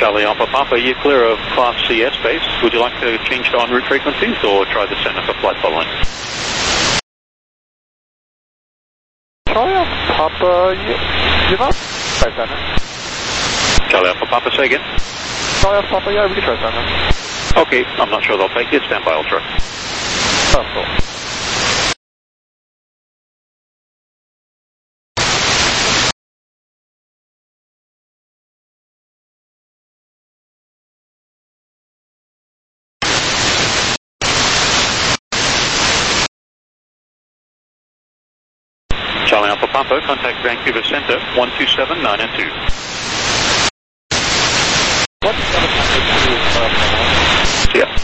Charlie Alpha Papa, you're clear of Class C airspace. Would you like to change to en route frequencies or try the center for flight following? Charlie Alpha Papa, you're not right center. Charlie Alpha Papa, say again? Charlie Alpha Papa, yeah, we can try center. Okay, I'm not sure they'll take you. Stand by, Ultra. Oh, cool. Charlie Alpha Papa, contact Vancouver Center, 127902. 12792 Yeah.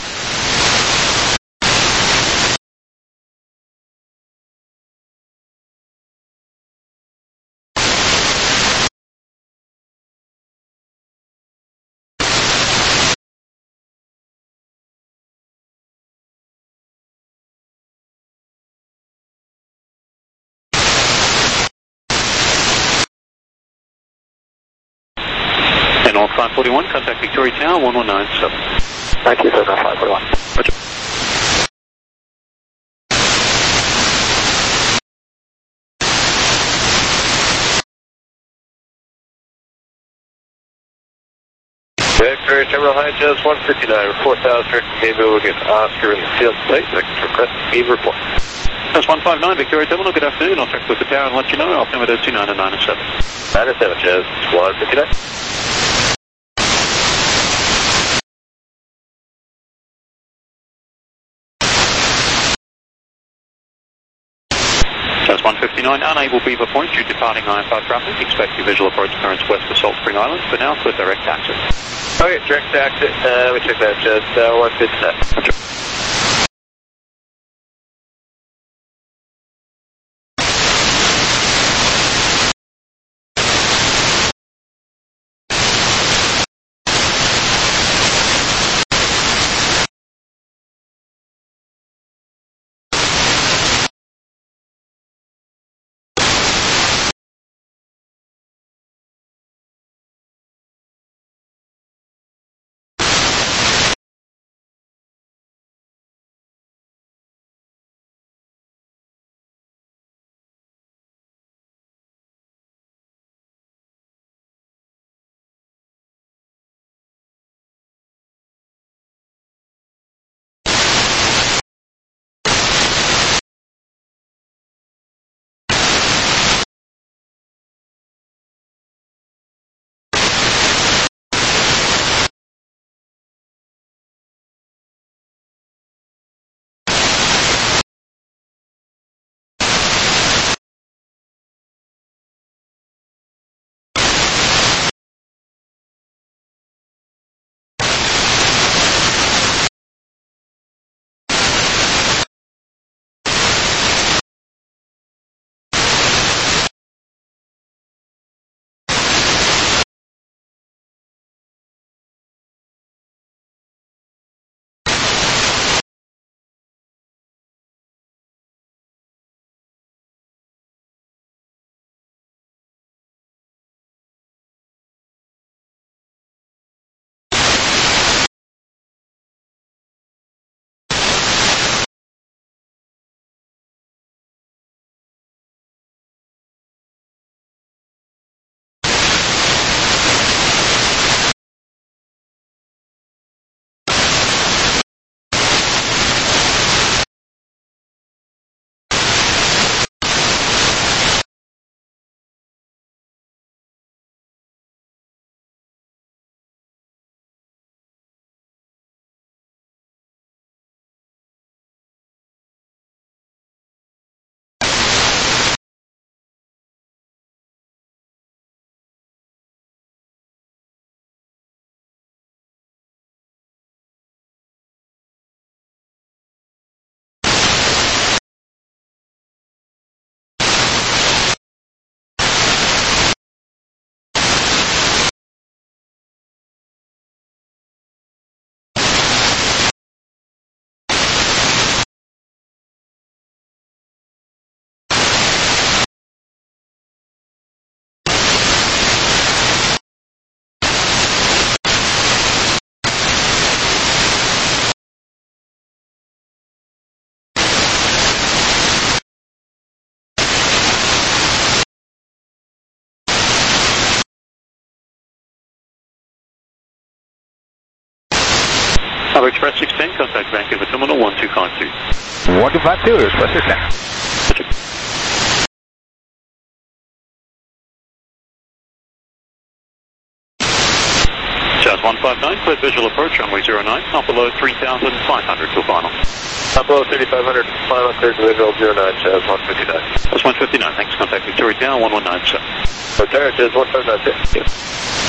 And on 541, contact Victoria Tower, 1197. Thank you, sir, 541. Roger. Victoria Terminal High Jazz 159, 4000 Mayville, we'll get Oscar in the field state, next request, be report. That's 159, Victoria Terminal, good afternoon. I'll check with the tower and let you know. Altimeter 2997. 97, Jazz 159. That's 159, unable Beaver Point due to departing IFR traffic. Expect your visual approach currents west of Salt Spring Island. For now, clear direct taxi. Okay, direct exit, we check that, Jazz 157. Harbour Express 610, contact Vancouver Terminal 1252. 1252, Express 610. Roger. Jazz 159, cleared visual approach, runway 09, up below 3,500 to final. Up below 3,500, final cleared visual 09, Jazz 159. That's 159, thanks. Contact Victoria Tower 119, sir. Victoria, Jazz 159, Yes.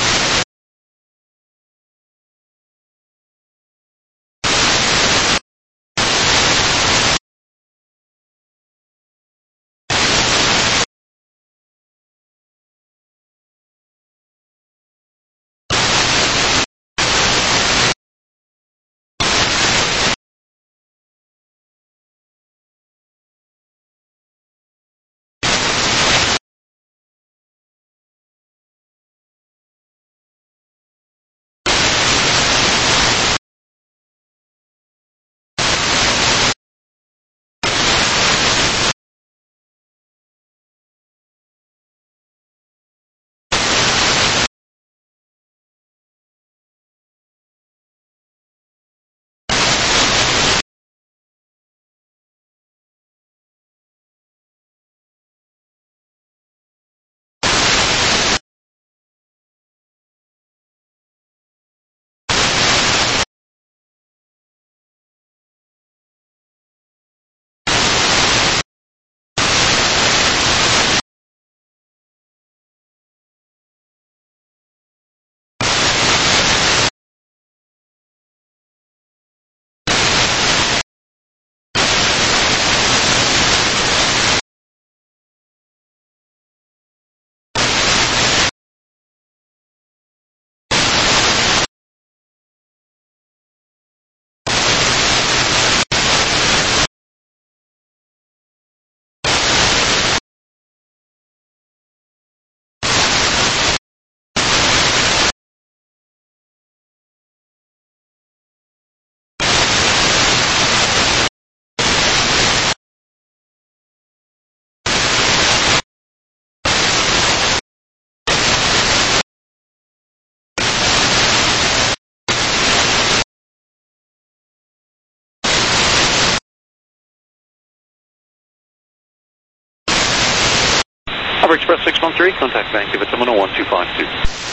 Harbour Express 613, contact Vancouver Terminal 1252.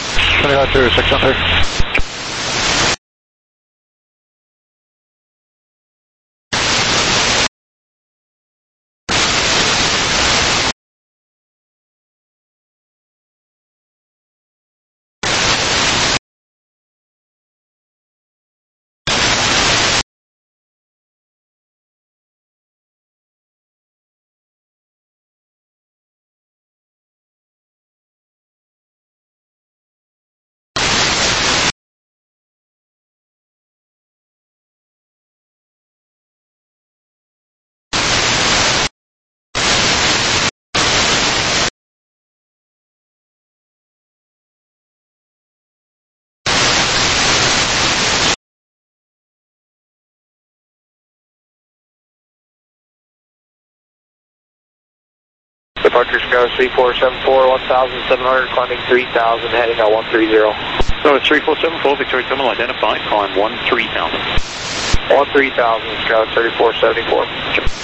1252, 613. Departure Sky 3474, 1,700, climbing 3,000, heading at 130. So it's 3474, Victoria Terminal identified, climb 13,000. 13,000, Sky 3474.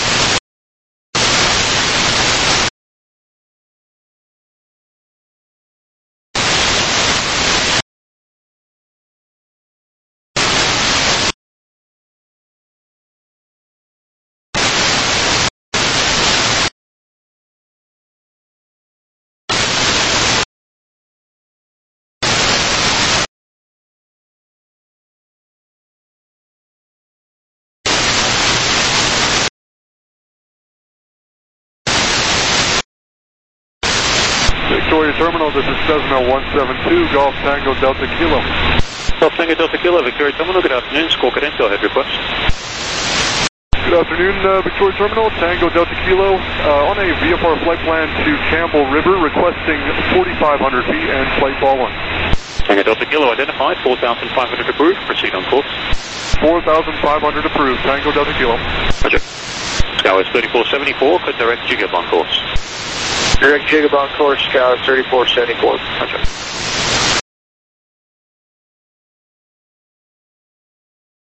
Victoria Terminal, this is Cessna 172, Golf Tango Delta Kilo. Golf Tango Delta Kilo, Victoria Terminal, good afternoon. Squawk Cadento, head request. Good afternoon, Victoria Terminal, Tango Delta Kilo. On a VFR flight plan to Campbell River, requesting 4,500 feet and flight following. Tango Delta Kilo identified, 4,500 approved, proceed on course. 4,500 approved, Tango Delta Kilo. Roger. Skywest 3474, could direct Jigab on course. Direct Jigab on course, Skywest 3474. Roger.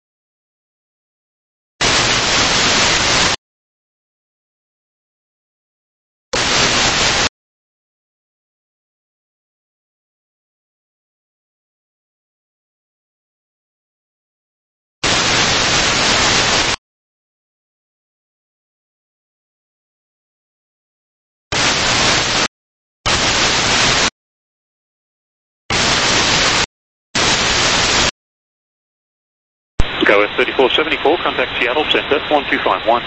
Go with 3474, contact Seattle Center, 1251.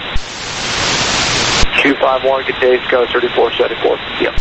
251, good day, Sky 3474. Yep.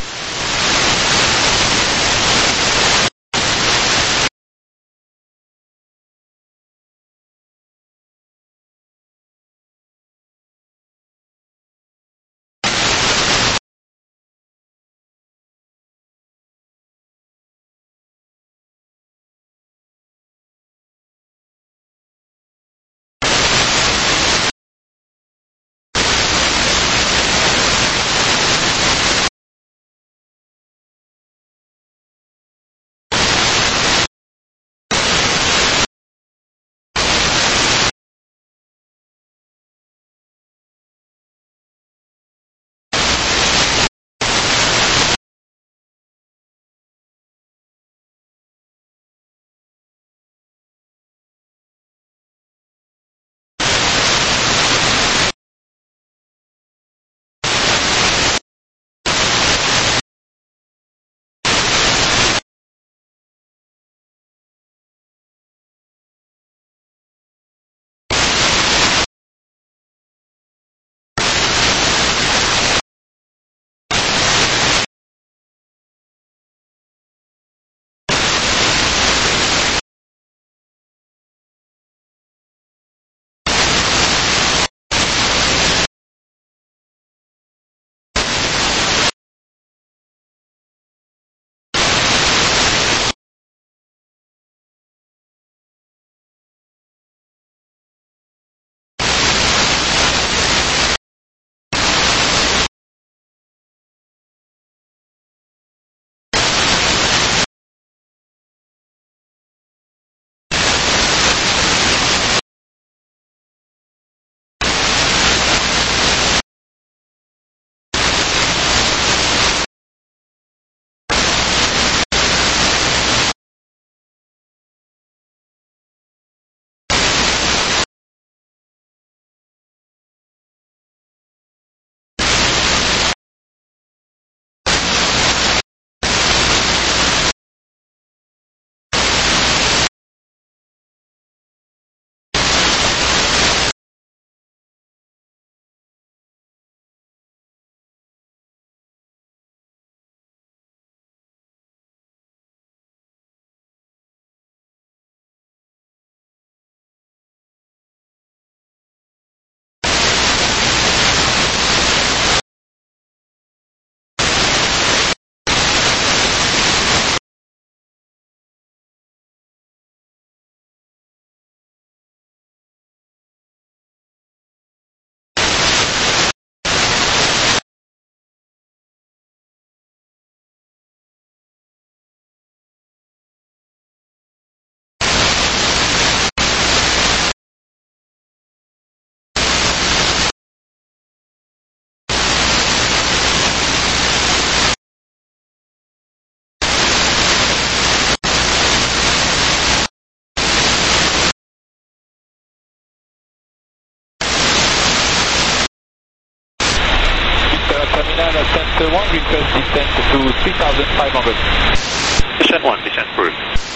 Center 1, request descent to 3,500. Descent 1, descent approved.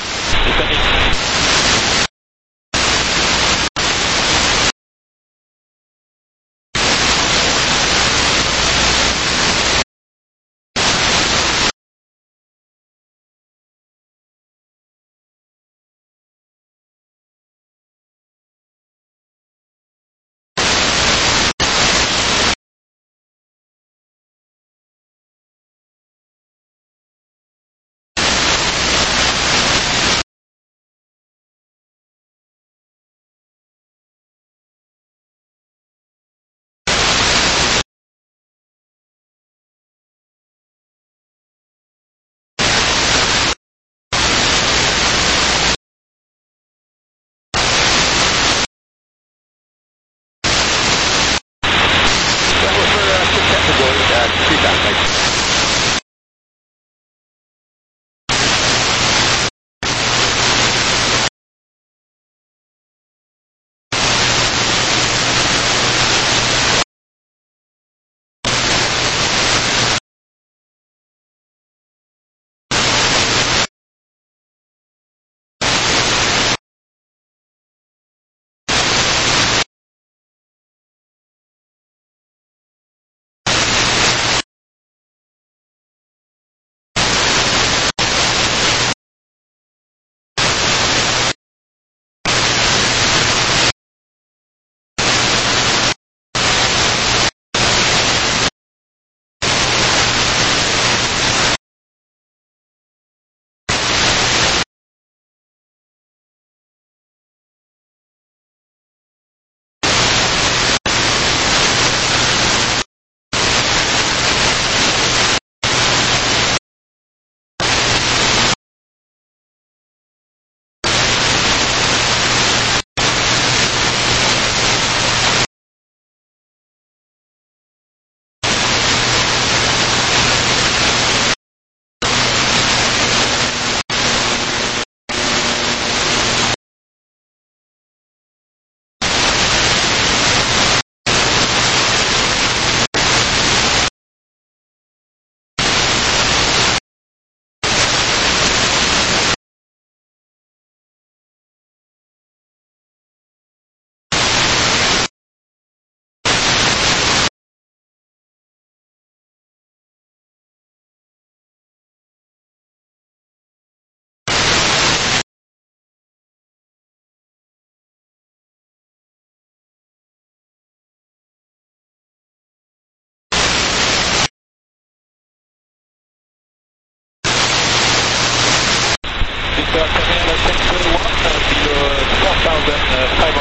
Descending.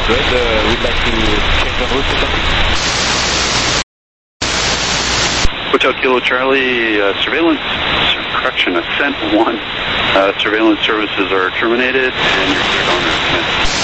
we'd like to change en route to something. Hotel Kilo Charlie, surveillance, correction, Ascent 1, surveillance services are terminated, and you're cleared on Ascent.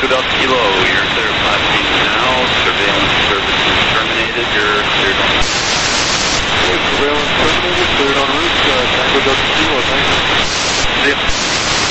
Delta Kilo, you're clear of Class B now. Surveillance services terminated. You're cleared on route. Surveillance terminated, cleared on route. Tango Delta Kilo, thank you. See ya.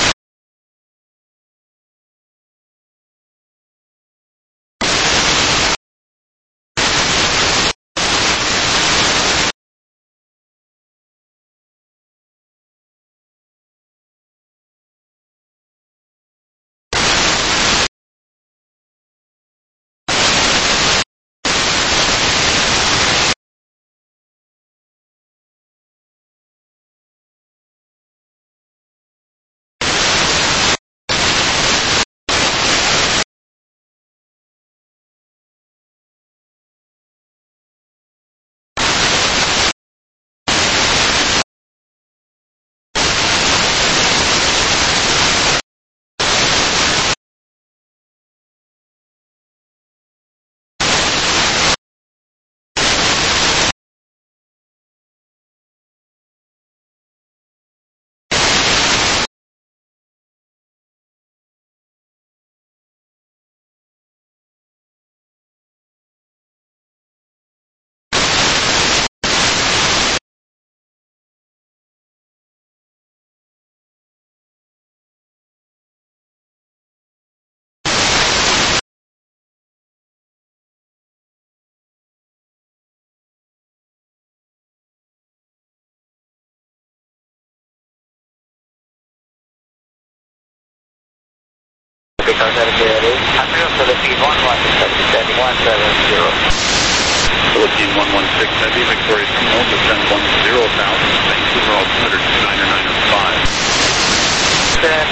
Philippine 116, Heavy, Victoria Terminal, descend 10,000, Vancouver, altimeter 299.5. Descend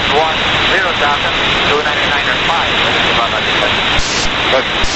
10,000, 299.5.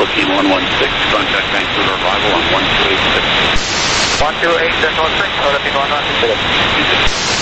14116, contact Vancouver arrival on 1286. 128.16, Philippine 116.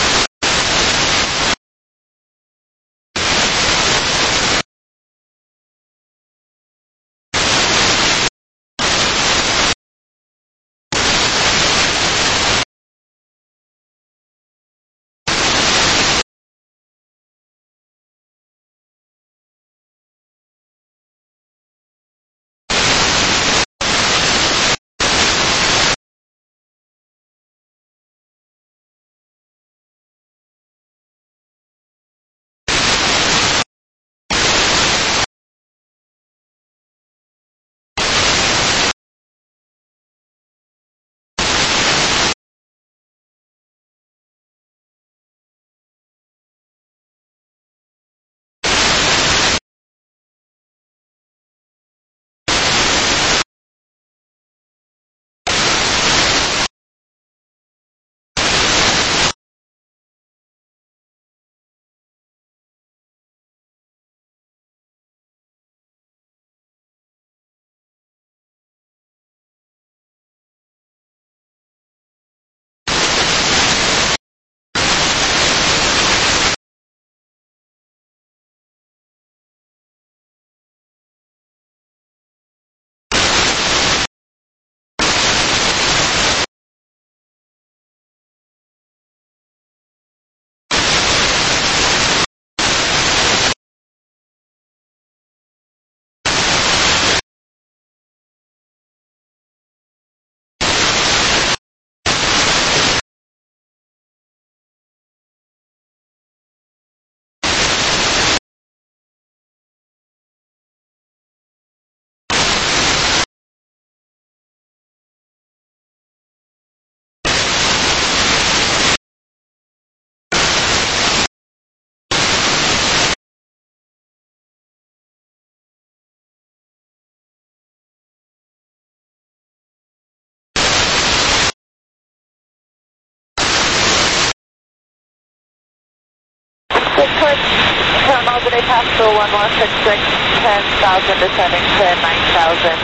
Terminal today, Pascal 1166, 10,000 descending to 9,000.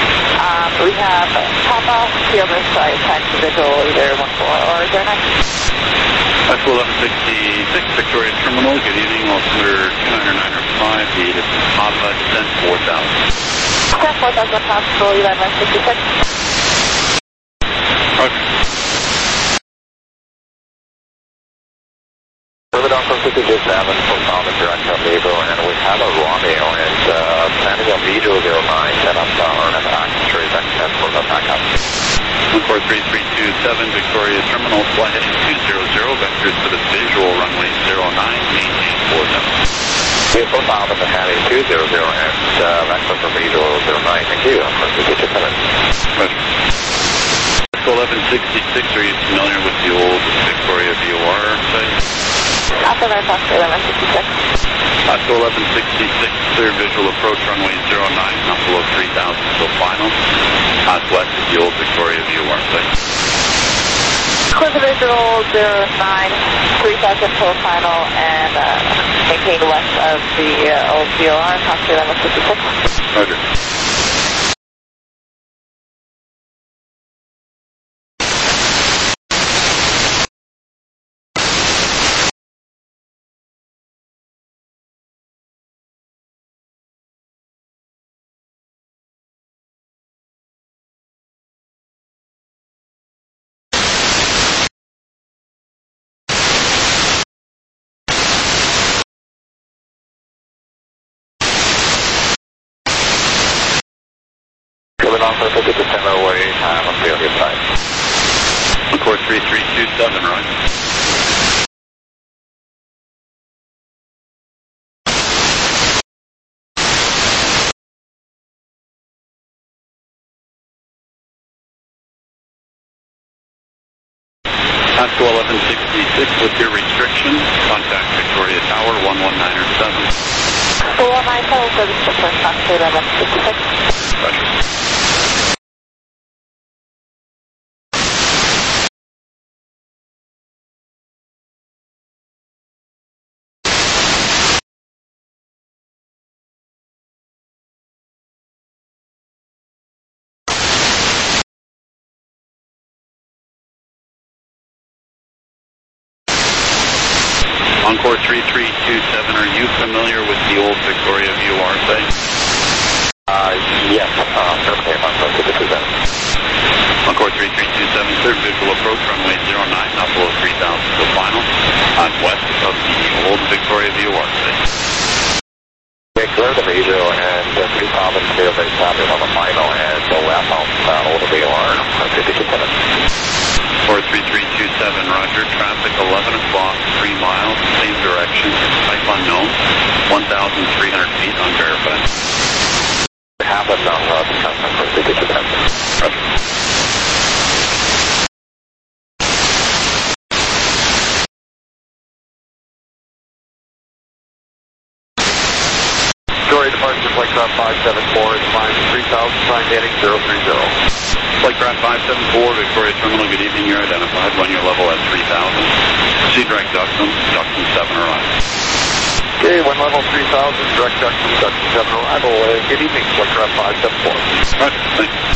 We have Papa, Fielder side, time to visual, either 14 or 09. Pascal 1166, Victoria Terminal, good evening, altimeter 209.5, the Papa, descent 4,000. Descent 4,000, Pascal 1166. Roger. Further down from 52 7 from Thomas direct on Vigo, and we have a Romeo and landing on Vigo 09, set up RNF action trace access for the backup. 143-327, Victoria Terminal, fly heading 200, vectors for the visual runway 09, maintain 4000. Vehicle bound at the heading 200 and vector for Vigo 09, thank you, from 52 7. Roger. 1166, are you familiar with the old Victoria VOR site? After that, Pascal 1166. Pascal 1166, clear visual approach runway 09, not below 3,000 till final. Southwest is the old Victoria VOR site. Clear the visual 09, 3,000 till final, and maintain west of the old VOR, Pascal 1166. Roger. Coming on for 50% away, I'm on the other side. 143-327, Roger. Pascal 1166, with your restriction, contact Victoria Tower 11907. 497, service to first Pascal 1166. Roger. Encore 3327, are you familiar with the old Victoria VOR site? Yes, certainly I'm on the descent. Encore 3327, clear visual approach, runway 09, not below 3,000 to the final, west of the old Victoria VOR site. Okay, clear the Vigo and 3,000 clear base traffic on the final and the west outbound over the VOR, 57. Encore 3327, roger, traffic 11 o'clock, 3 miles, same direction, type unknown, 1,300 feet, unverified. Happened on the descent for 57. Roger. Victoria departure, flight craft 574 is flying 3,000, sign heading 030. Flight craft 574, Victoria Terminal, good evening, you're identified, run your level at 3,000. Proceed direct ductum, ductum 7 arrival. Okay, one level 3,000, direct ductum, ductum 7 arrival. Good evening, flight craft 574. Roger, thank you.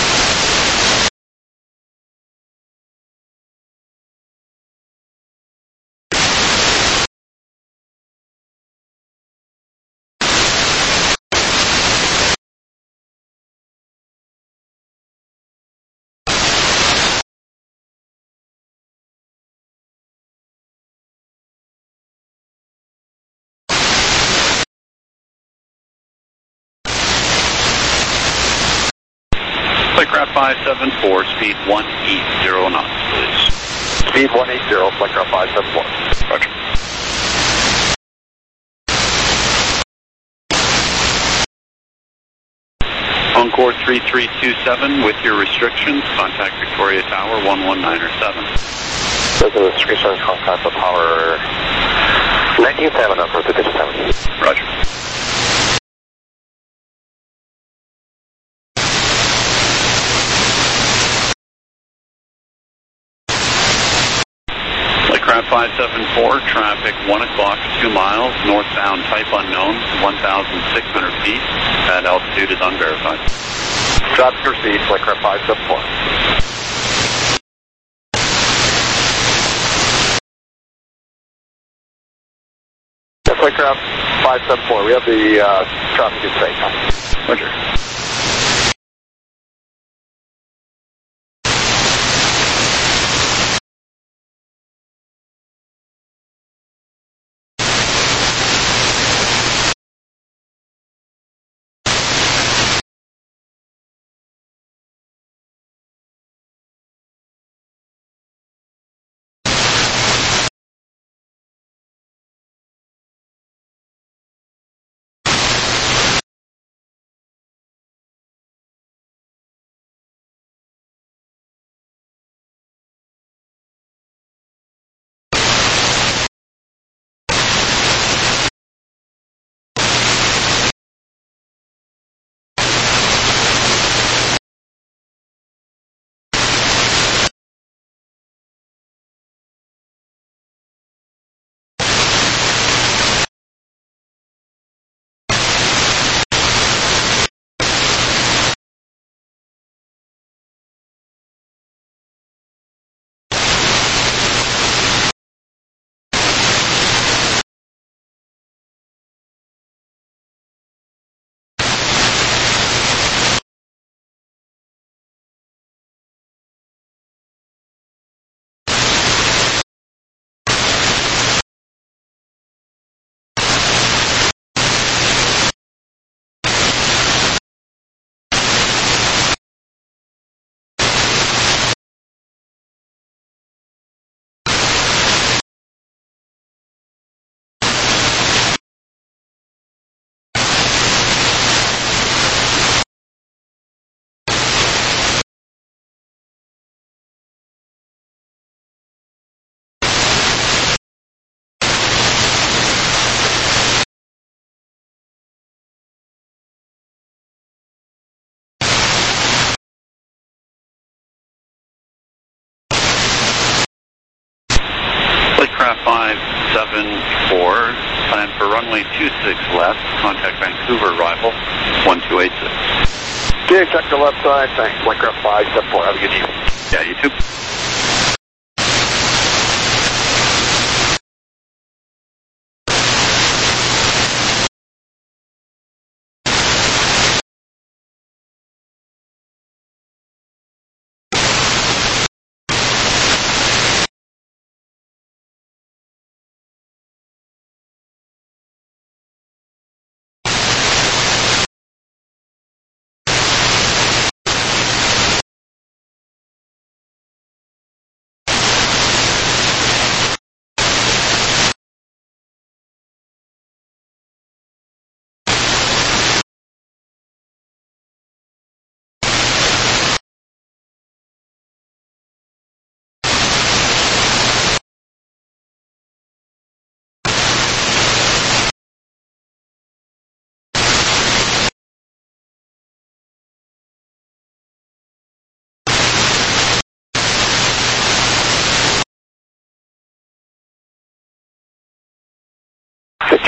Flightcraft 574, speed 180 knots, please. Speed 180, flightcraft 574. Roger. Encore 3327, with your restrictions, contact Victoria Tower 119 or 7. This is restrictions, contact the tower 197 on 57. Roger. Flightcraft 574, traffic 1 o'clock, 2 miles, northbound, type unknown, 1,600 feet, at altitude is unverified. Traffic proceed, flightcraft 574. Flightcraft 574, we have the traffic in sight. Roger. Flightcraft 574, plan for runway 26 left, contact Vancouver arrival 1286. Okay, check the left side, thanks. Flightcraft 574, have a good evening. Yeah, you too.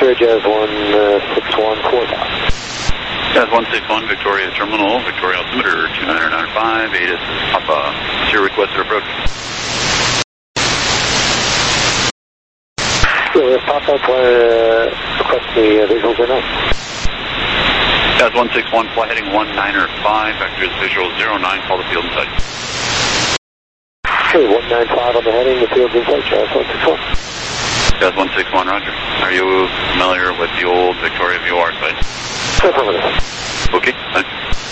Victoria Jazz 161, 4000. Jazz 161, Victoria Terminal, Victoria altimeter 2995, ATIS is Papa, your requested approach. Papa, request the visuals or no? Jazz 161, fly heading 195, vectors visual 09, call the field in sight. Okay, 195 on the heading, the field's in sight, Jazz 161. Jazz 161, roger. Are you familiar with the old Victoria VOR site? Affirmative. Okay, thanks.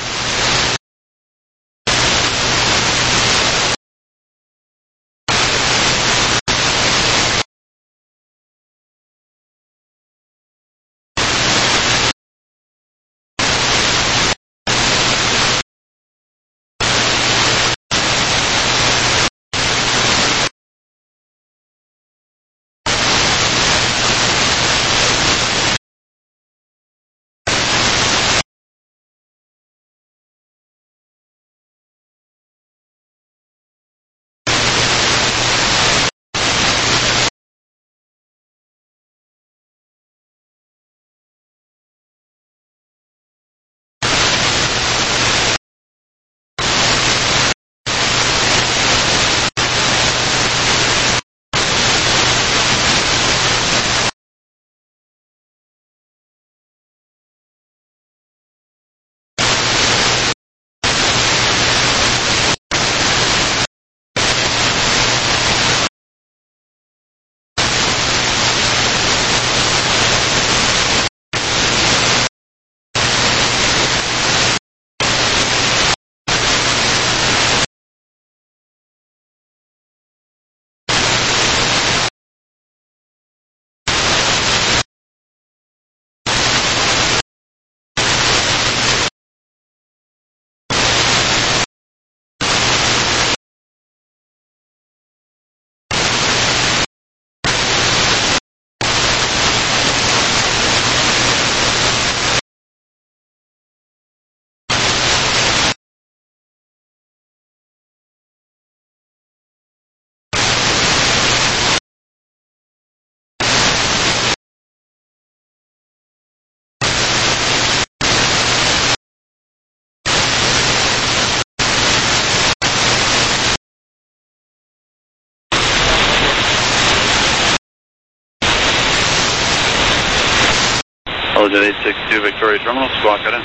Elgin 862, Victoria Terminal, squawk cut in.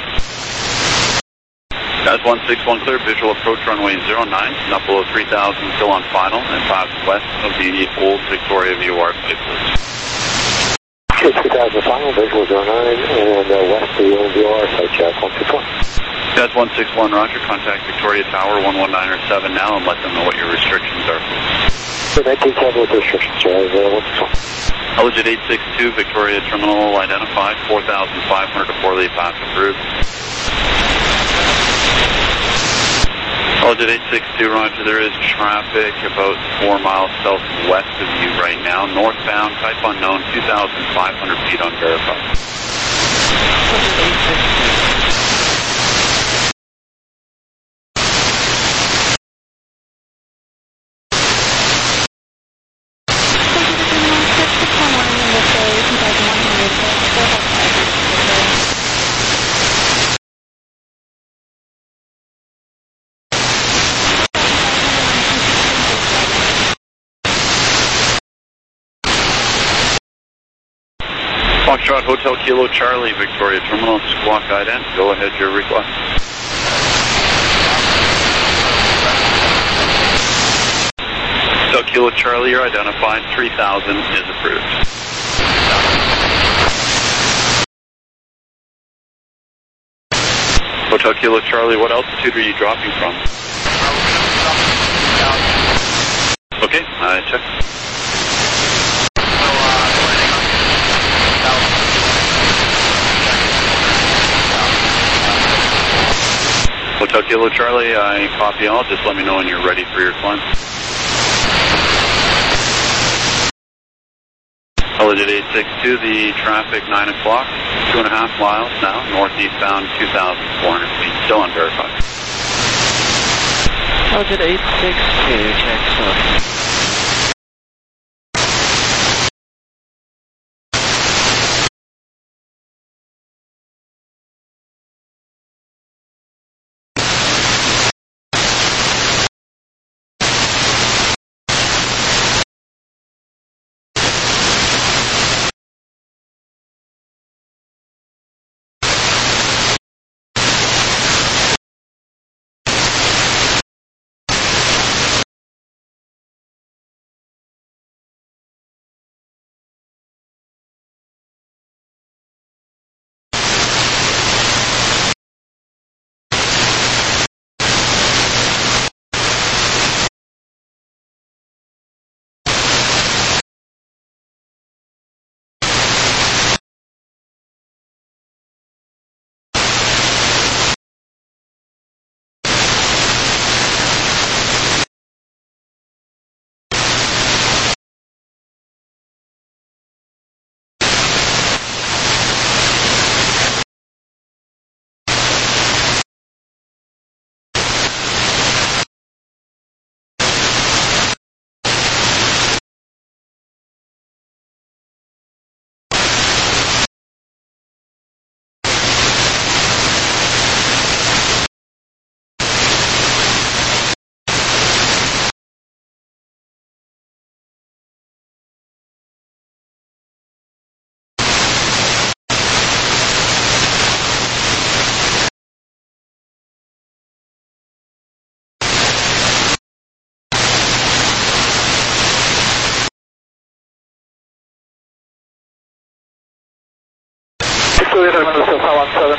Jazz 161 clear, visual approach runway 09, not below 3000, still on final, and pass west of the old Victoria VOR site, please. 3000 final, visual 09, and west of the old VOR site, Jazz 161. Jazz 161, roger, contact Victoria Tower 11907 now and let them know what your restrictions are, please. 1970 with restrictions, Jazz 161. Elgin 862, Victoria Terminal identified, 4,500 to 4 lead pass approved. Elgin 862, roger, there is traffic about 4 miles southwest of you right now. Northbound, type unknown, 2,500 feet unverified. Foxtrot Hotel Kilo Charlie, Victoria Terminal, squawk ident. Go ahead, your request. Hotel Kilo Charlie, you're identified. 3000 is approved. Hotel Kilo Charlie, what altitude are you dropping from? Okay, I check. Hotel Kilo Charlie, I copy all. Just let me know when you're ready for your climb. Elgin 862, the traffic 9 o'clock, 2.5 miles now, northeastbound 2,400 feet, still unverified. Elgin 862, check,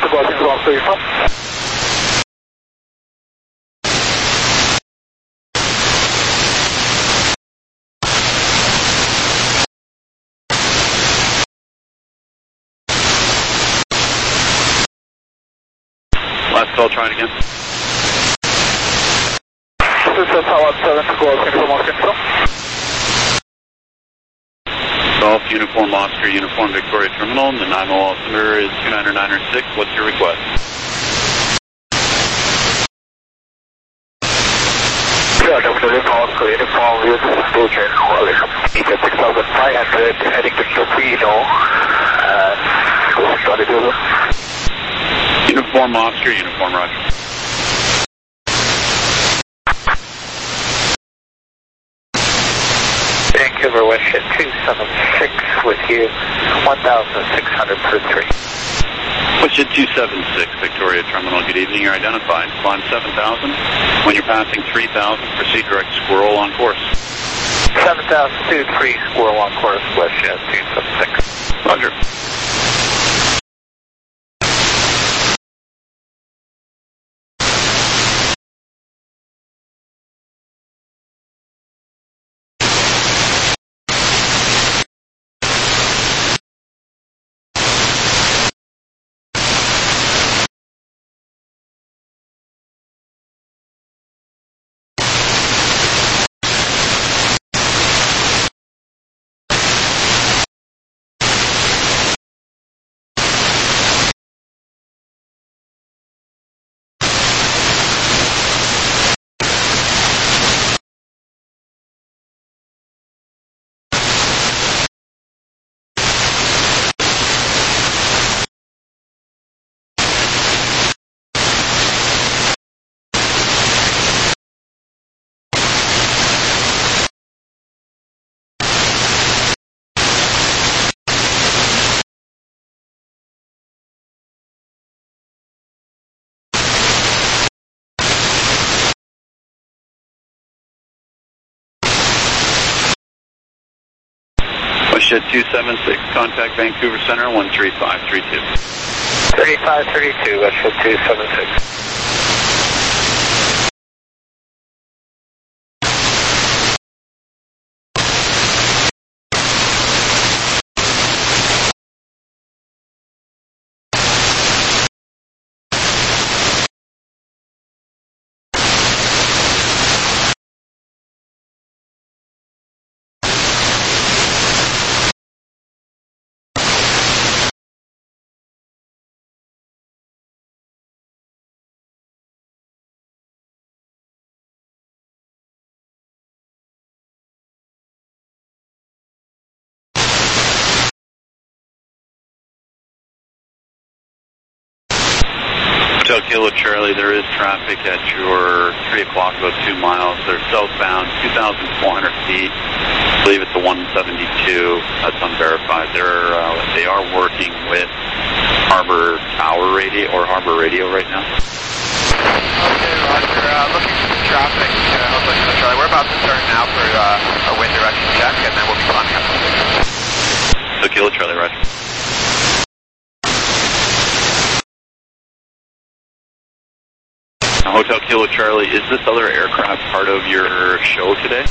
Last call, try it again. This is Tower 7 to go uniform Oscar Info. Golf Uniform Oscar Uniform Victoria Terminal. The 9 altimeter is 29906. What's your request? Sure, Oscar Uniform with Station Coalition. ETA 6500 heading to Torpedo. Uniform Oscar Uniform, roger. Vancouver Westjet 276 with you, 1,600 per 3. Westjet 276, Victoria Terminal. Good evening, you're identified. Climb 7,000. When you're passing 3,000, proceed direct squirrel on course. 7,023 squirrel on course, Westjet 276. Roger. Westjet 276, contact Vancouver Center 13532. 3532, Westjet 276. Hotel Kilo Charlie, there is traffic at your 3 o'clock, about 2 miles. They're southbound, 2,400 feet. I believe it's a 172. That's unverified. They are working with Harbor Tower Radio or Harbor Radio right now. Okay, Roger. Looking for the traffic, Hotel Kilo Charlie. We're about to turn now for a wind direction check, and then we'll be climbing up. So Kilo Charlie, roger. Hotel Kilo Charlie, is this other aircraft part of your show today?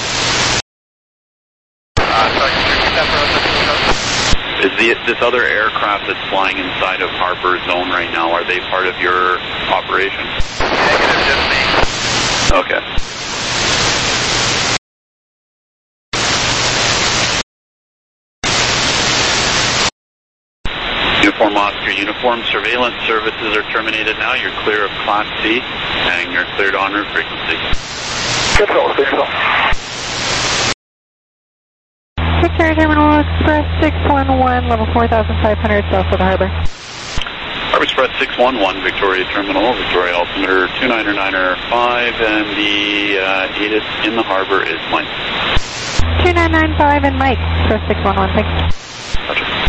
Sorry, can you repeat that for us? Is this other aircraft that's flying inside of Harper Zone right now, are they part of your operation? Negative, just me. Okay. Uniform Oscar Uniform, surveillance services are terminated now. You're clear of Class C, and you're cleared en route frequency. Control, control. Victoria Terminal Express 611, level 4,500 south of the harbor. Harbor Express 611, Victoria Terminal, Victoria altimeter 29905, and the ATIS in the harbor is Mike. 2995 and Mike, Express 611, thanks. Roger.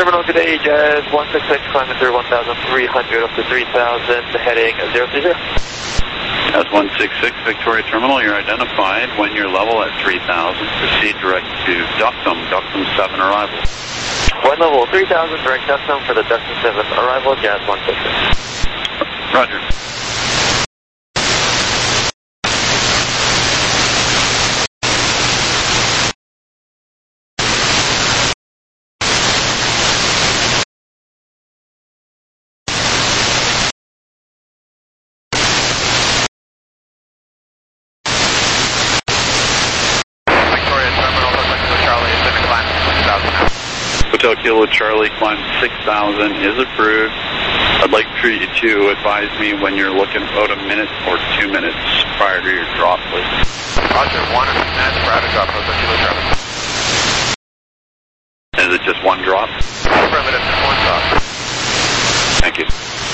Terminal, good day, Jazz 166, climbing through 1,300 up to 3,000, heading 030. As 166 Victoria Terminal, you're identified. When you're level at 3,000, proceed direct to Ductum, Ductum 7 arrival. One level 3,000, direct Ductum for the Ductum 7 arrival, Jazz 166. Roger. Hotel Kilo Charlie, climb 6,000 is approved. I'd like for you to advise me when you're looking about a minute or 2 minutes prior to your drop, please. Roger, 1 minute prior to drop, Hotel Kilo Charlie. Is it just one drop? Affirmative, just one drop. Thank you.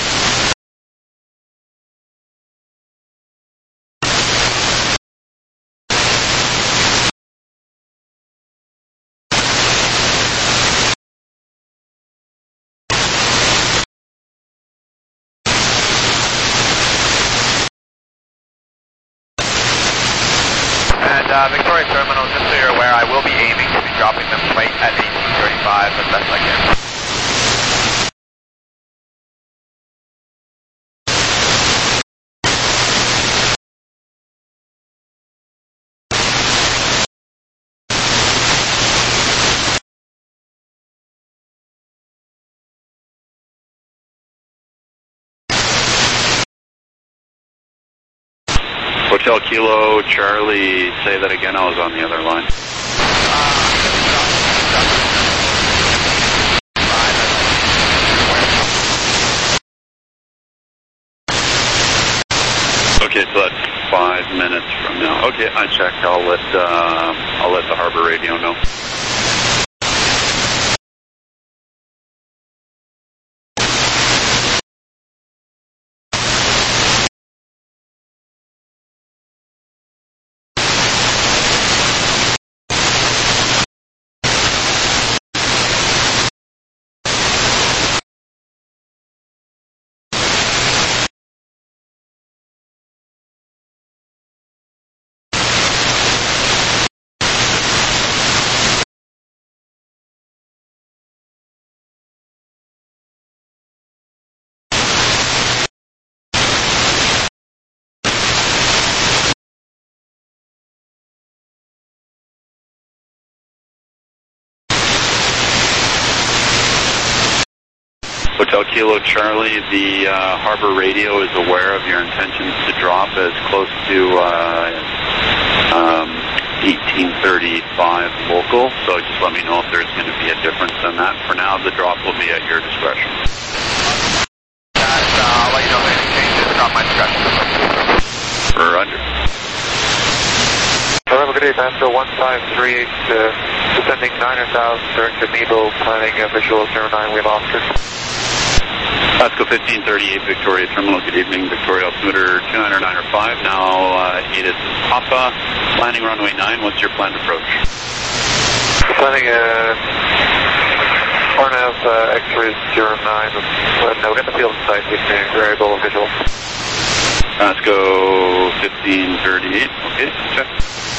Victoria Terminal, just so you're aware, I will be aiming to be dropping them right at 1835 as best I can. Hotel Kilo Charlie, say that again, I was on the other line. Okay, so that's 5 minutes from now. Okay, I checked. I'll let the harbor radio know. Hotel Kilo Charlie, the harbor radio is aware of your intentions to drop as close to 1835 local, so just let me know if there's going to be a difference in that. For now, the drop will be at your discretion. I'll let you know if anything changes, it's not my discretion. Roger. Hello, good day, Pasco 1538, descending 9,000, direct to Nebo, planning visual 09, we have officers. Pasco 1538, Victoria Terminal, good evening. Victoria altimeter 209.5, now 8 is Papa. Planning runway 9, what's your planned approach? Planning RNAV X-ray 09, no, we're in the field of sight, we can variable visual. Pasco 1538, okay, check.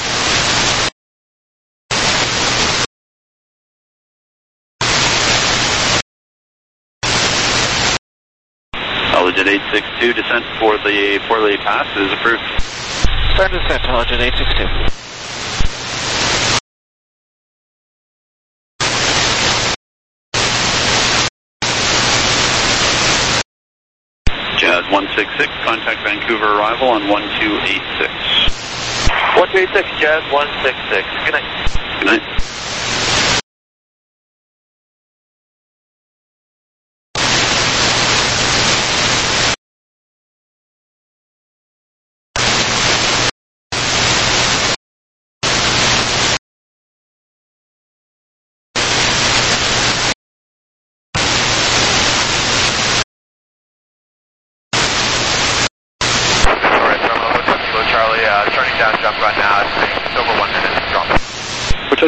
Legit 862, descent for the Portley Pass is approved. Start descent, Legit 862. Jazz 166, contact Vancouver arrival on 1286. 1286, Jazz 166. Good night. Good night.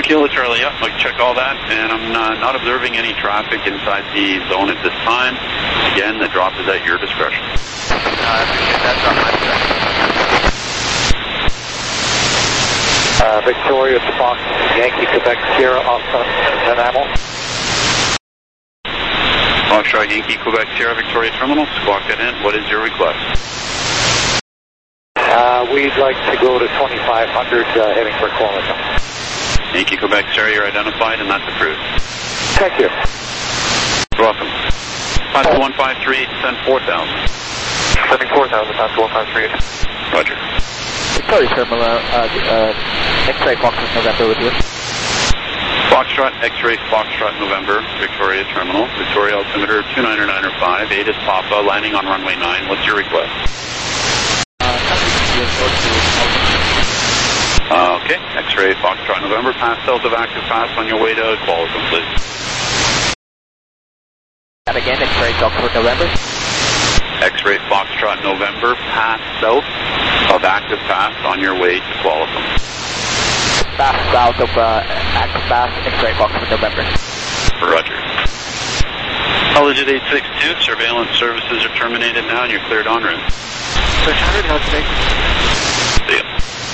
Kilo Charlie, yep, I check all that, and I'm not observing any traffic inside the zone at this time. Again, the drop is at your discretion. I appreciate that. Drop my Victoria Fox, Yankee, Quebec, Sierra, Austin, Denamo. Foxtrot, Yankee, Quebec, Sierra, Victoria Terminal, squawk that in. What is your request? We'd like to go to 2500 heading for Colinton. Yankee, Quebec, Sierra, you're identified, and that's approved. Thank you. You're welcome. Pass 153, send 4,000. Sending 4,000, pass 153. Roger. Victoria Terminal, X-ray Foxtrot November with you. Foxtrot, X-ray Foxtrot November, Victoria Terminal. Victoria altimeter 29905, 8 is Papa, landing on runway 9. What's your request? Okay, X-ray Foxtrot November, pass south of active pass on your way to Qualicum, please. And again, X-ray Foxtrot November. X-ray Foxtrot November, pass south of active pass on your way to Qualicum. Pass south of active pass, X-ray Foxtrot November. Roger. Collegiate 862, surveillance services are terminated now and you're cleared en route. Search 100, how's today? See ya.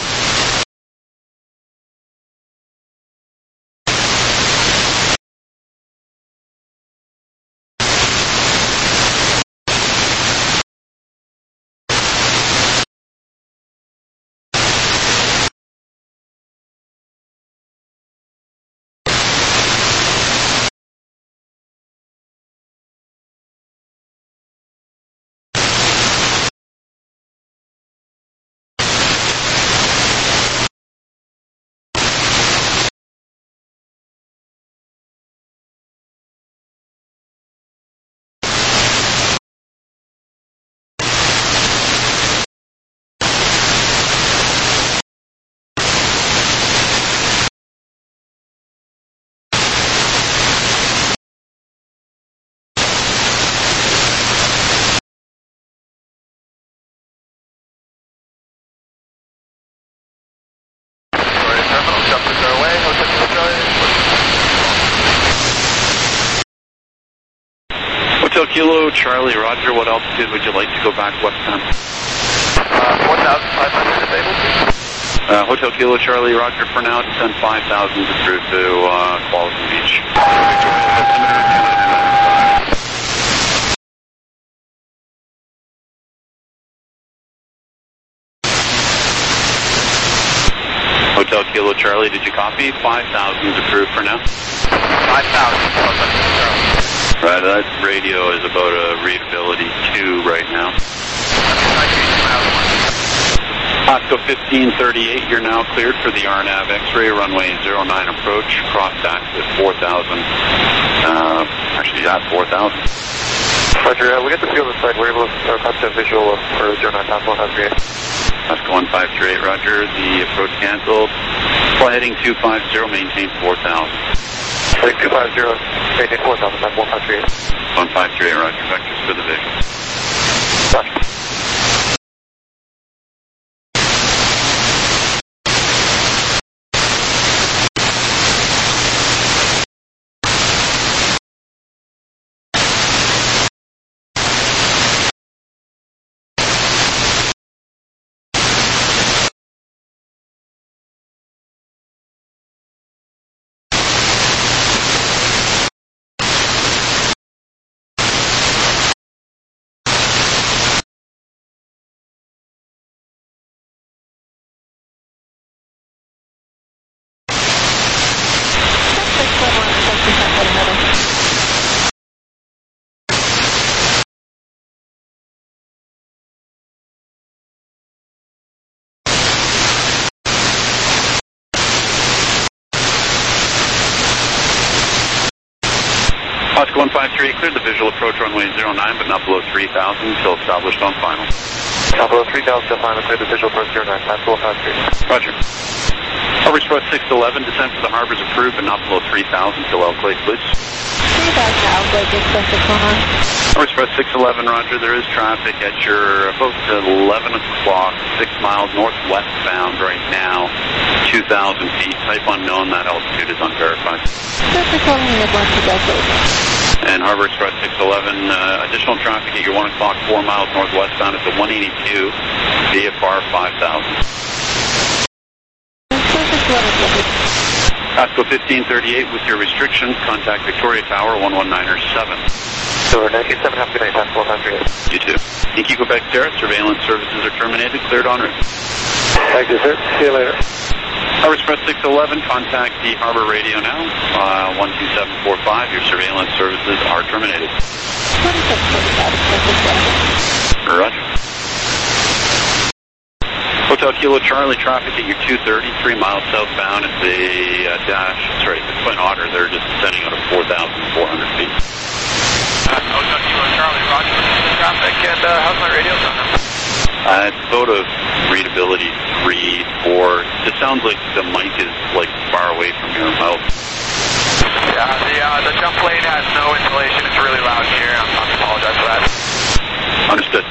Hotel Kilo, Charlie, Roger, what altitude would you like to go back westbound? 1,500 disabled. Hotel Kilo, Charlie, Roger, for now, descend 5,000 through to Qualicum Beach. Hotel Kilo, Charlie, did you copy? 5,000 is approved for now. 5,000. Right, that radio is about a readability 2 right now. Pasco 1538, you're now cleared for the RNAV X-ray, runway 09 approach, cross axis 4,000. Actually, at 4,000. Roger, we get the field inside. We're able to catch a visual for 09 Pasco 138. Pasco 1538, Roger, the approach canceled. Fly heading 250, maintain 4,000. Heading 250, maintain 4,000, Pasco 138. 153, Roger, vectors for the vision. Roger. Oscar 153, cleared the visual approach runway 09, but not below 3,000 until established on final. Not below 3,000 until final, cleared the visual approach 09, Pasco 153. Roger. Harbor Express 611, descent to the harbor is approved, but not below 3,000 until Elk Lake, please. Feedback now, Blake Express 611. Harbor Express 611, roger. There is traffic at your about 11 o'clock, 6 miles northwestbound right now, 2,000 feet. Type unknown, that altitude is unverified. Perfect, calling in at 1 Delta. And Harbor Express 611, additional traffic at your 1 o'clock, 4 miles northwestbound at the 182, VFR 5000. Perfect, 11. Pasco 1538 with your restrictions, contact Victoria Tower 11907. So 987, have a good night, Pascal 538. You too. Yankee Quebec Sierra, surveillance services are terminated, cleared en route. Thank you, sir. See you later. Harbor Express 611, contact the Harbor Radio now, 12745. Your surveillance services are terminated. 2745, Roger. Hotel Kilo Charlie, traffic at your 230, 3 miles southbound at the the Twin Otter. They're just descending out of 4,400 feet. Hotel Kilo Charlie, roger. Traffic, and how's my radio sound? It's about a readability 3, 4. It sounds like the mic is like far away from your mouth. Yeah, the jump lane has no insulation. It's really loud here. I apologize for that. Understood.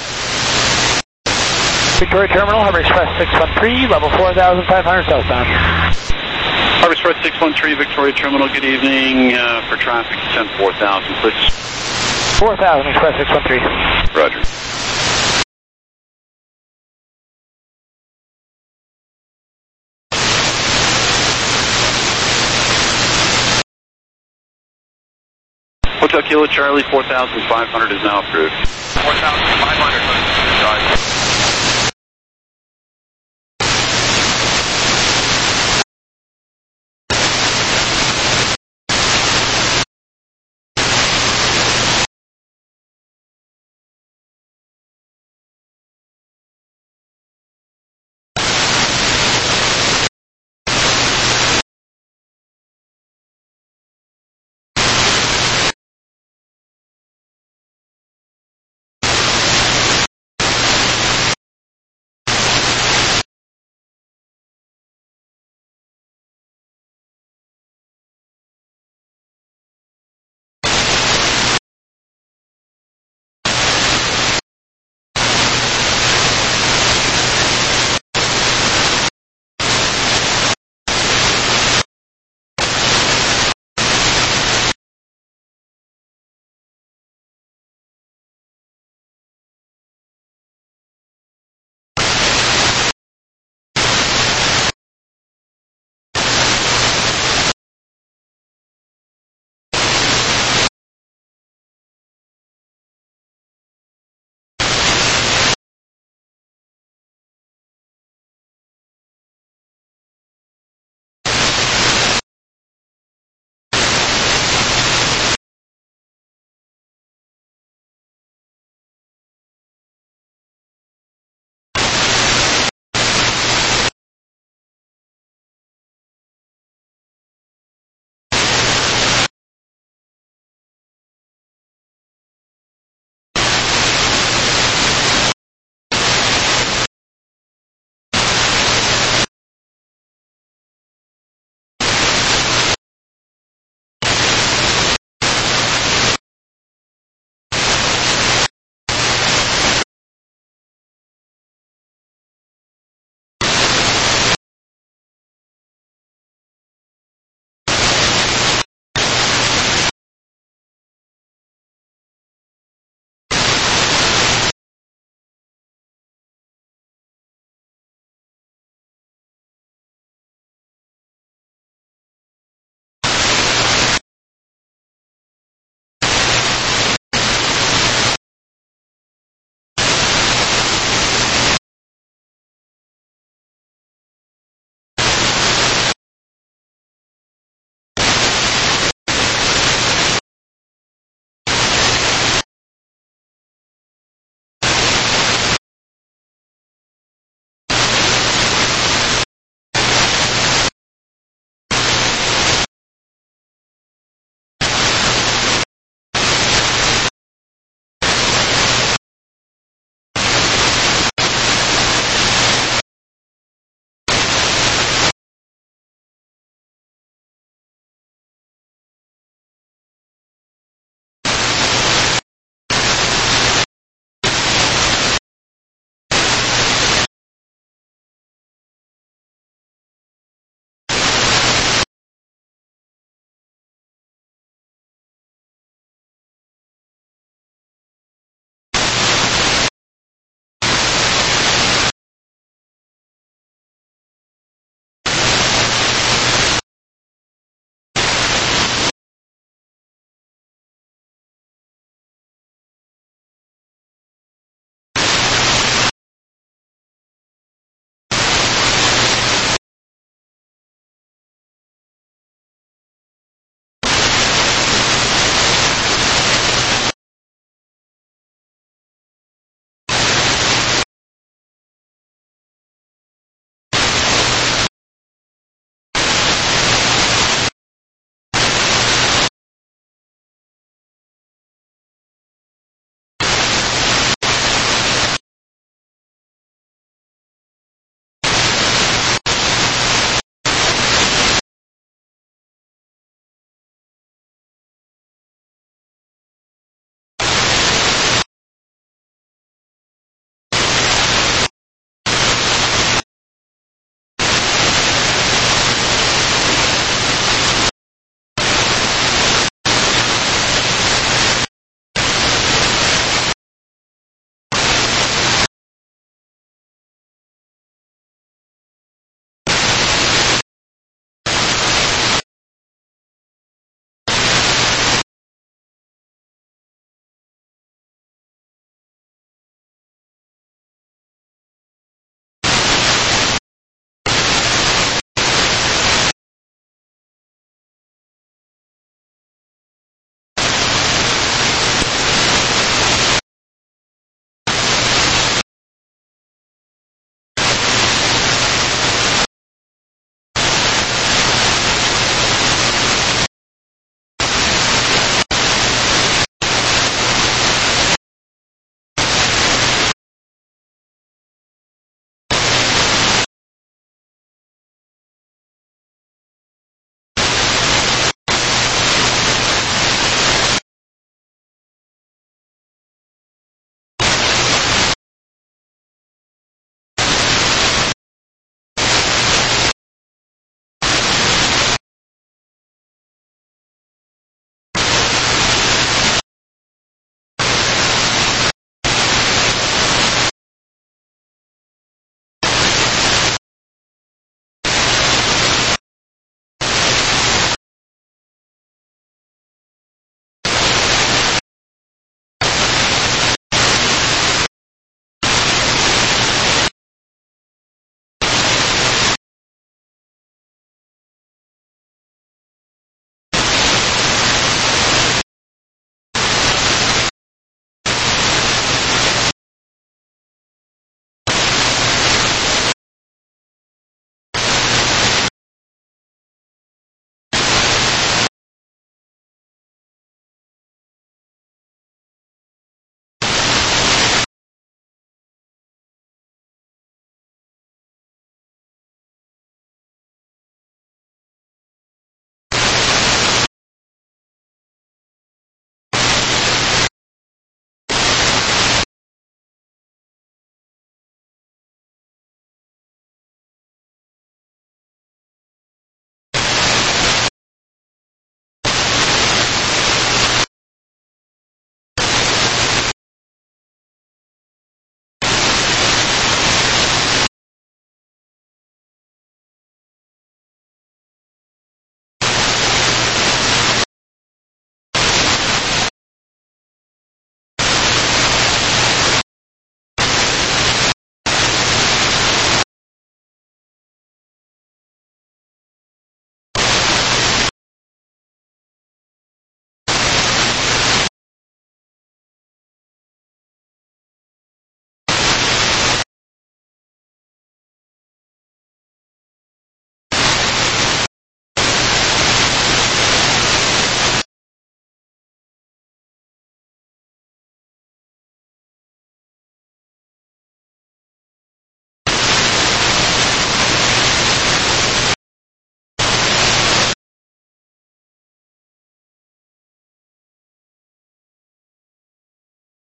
Victoria Terminal, Harbor Express 613, level 4,500 southbound. Harbor Express 613, Victoria Terminal, good evening. For traffic, descend 4,000, please. 4,000, Express 613. Roger. Hotel Kilo Charlie, 4,500 is now approved. 4,500, sorry.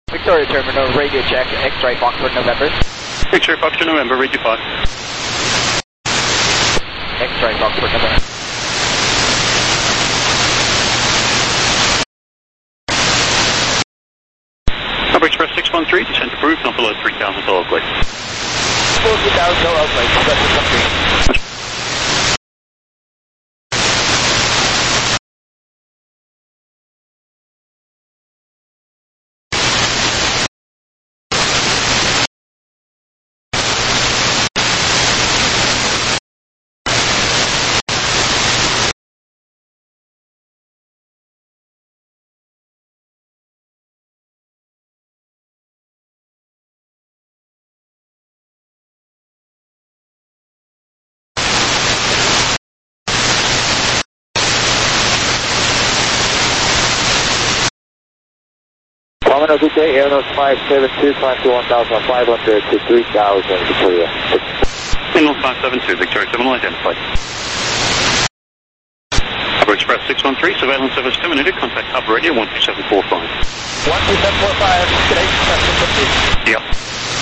Victoria Terminal, radio check, X-ray Foxtrot November. X-ray Foxtrot November, radio 5. X-ray Foxtrot November. Number Express 613, descent approved, not below 3,000 to Oakley. 40,000 to Oakley, Express 613. Domino, good day, Air North 572, climb to 1,500 to 3,000, Victoria. Air North 572, Victoria Terminal identified. Number Express 613, surveillance service terminated, contact Hub Radio 12745. 12745, today, Express 613. Yep.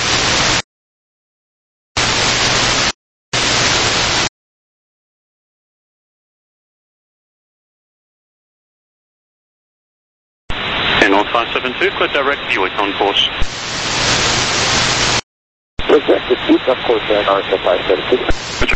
Air North 572, clear direct Buick on course. Project the seat, of course, Air North 572.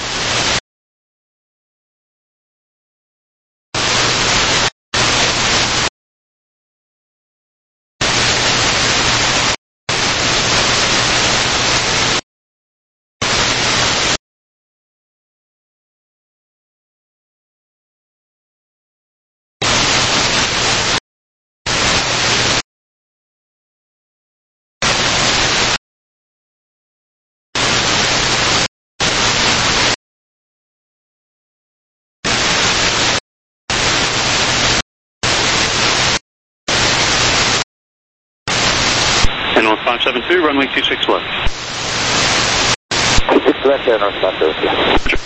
Air North 572, runway 26 left. 26 left, Air North 572.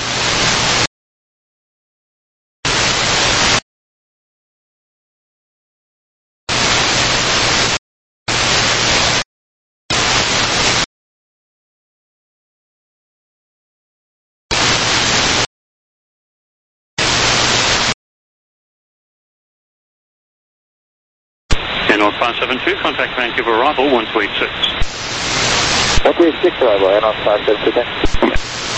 Air North 572, contact Vancouver arrival 1286. 136 arrival, Air North 572, thanks.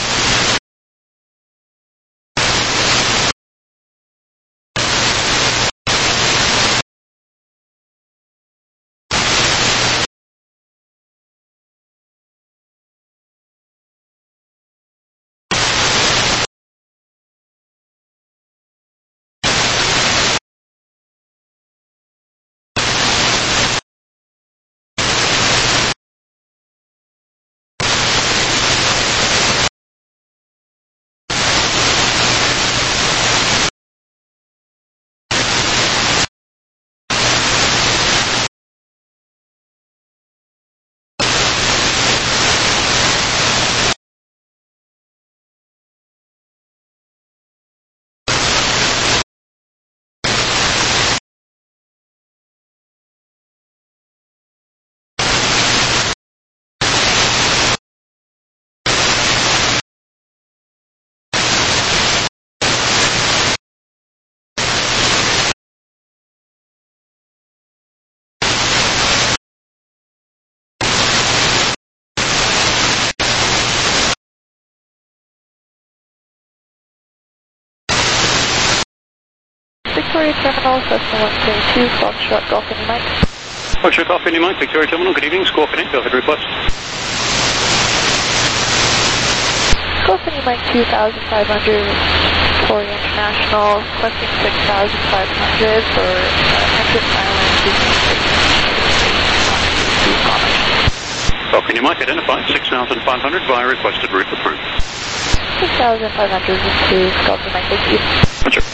Victoria Terminal, Cessna 122, Foxtrot Golf Indy Mike. Foxtrot Golf Indy Mike, Victoria Terminal, good evening, Squawk Connect, go ahead request. Golf Indy Mike 2500, Victoria International, requesting 6,500 for Hendricks Island, Golf Indy Mike identified, 6,500 via requested route approved. 6,500 is approved, Golf Indy Mike, thank you. Roger.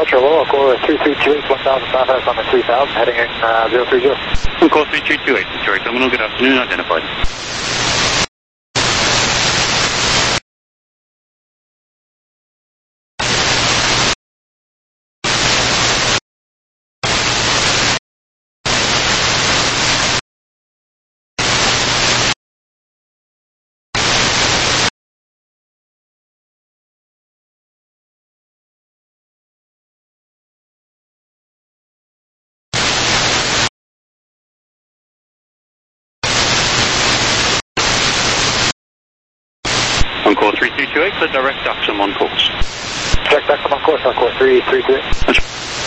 departure low, Encore 3328, 1,500 on the 3000, heading in 030. Encore 3328, Victoria Terminal, good afternoon, identified. Encore 3328, the direct Axum on course. Direct Axum on course, Encore 3328.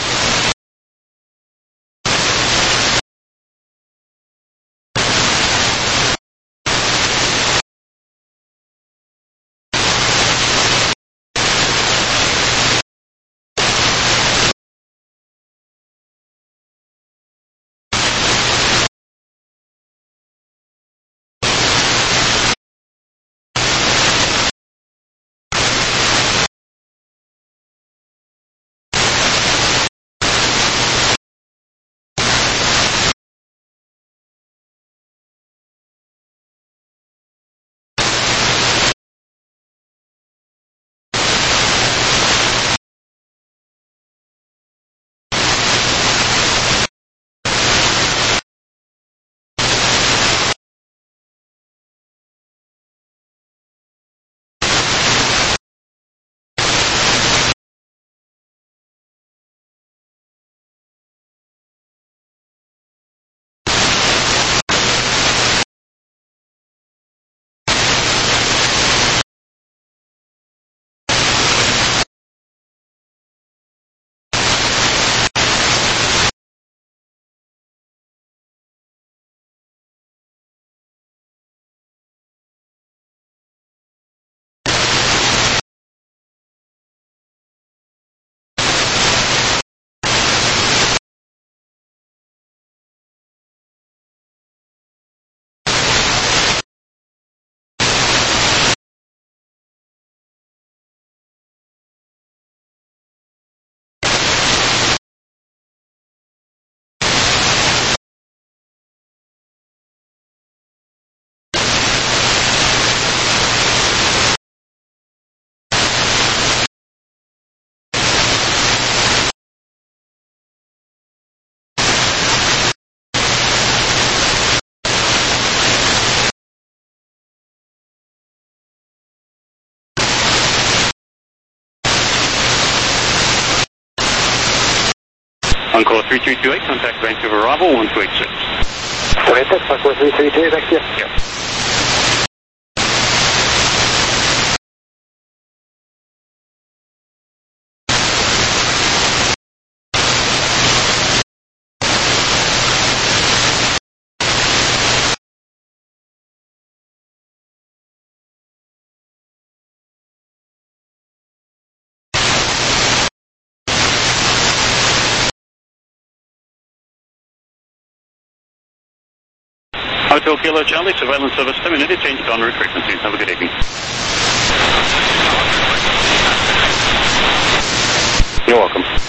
Encore 3328, contact Vancouver arrival 1286. 26, Encore 332, thank you. Yep. Hotel Kilo Charlie, surveillance service terminated, change to on-route frequencies. Have a good evening. You're welcome.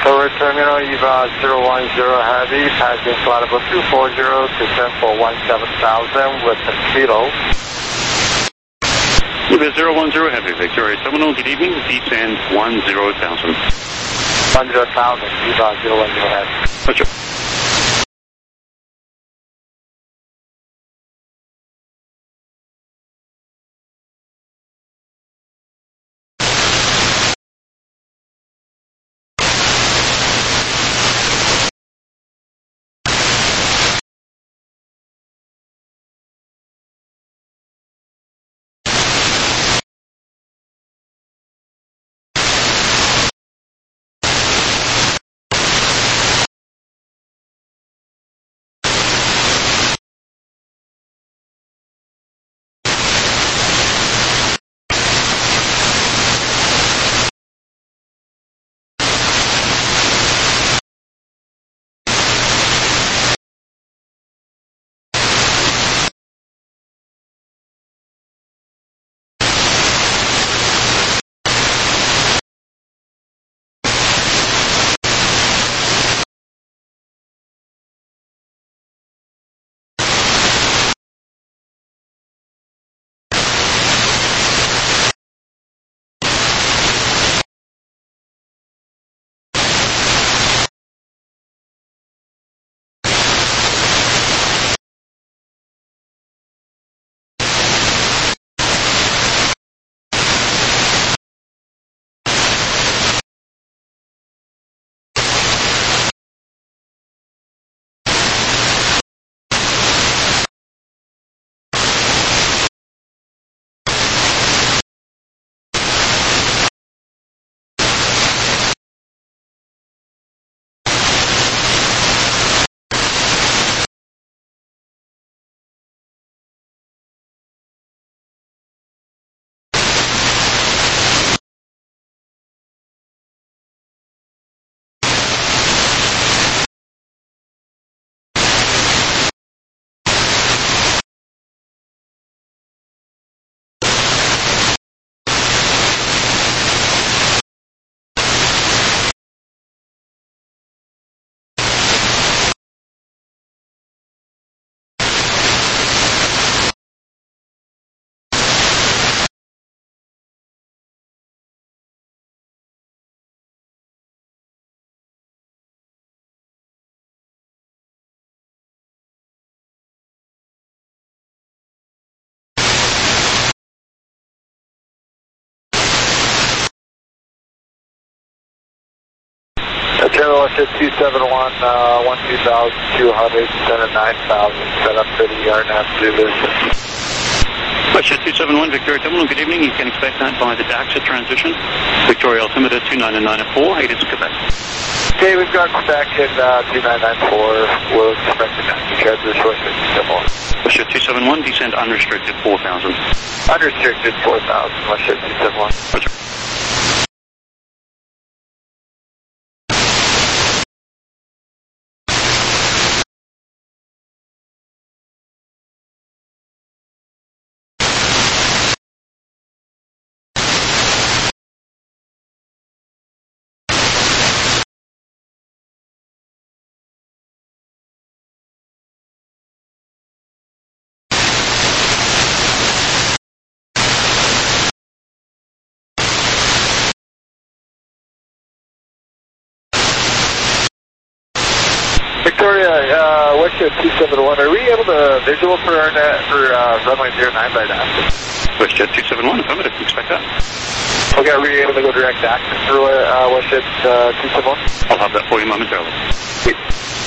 Over terminal, EVA 010 Heavy, passing flight level 240, descend for 17,000 with the kilo. EVA 010 Heavy, Victoria Terminal, good evening, descend 10,000. 10,000, EVA 010 Heavy. Roger. Terminal 271, 12,200, set at 9,000, set up for the RNAV Zulu. Russia 271, Victoria Terminal, good evening. You can expect that by the DAXA transition. Victoria Altimeter 29994, it is Quebec. Okay, we've got Quebec in 2994. We'll expect the DAXA transition short 271. Russia 271, descend unrestricted 4,000. Unrestricted 4,000, Russia 271. Roger. Victoria, Westjet 271, are we able to visual for runway 09 by DAXA? Westjet 271, affirmative, expect that. Okay, are we able to go direct access for Westjet 271? I'll have that for you momentarily. Sweet.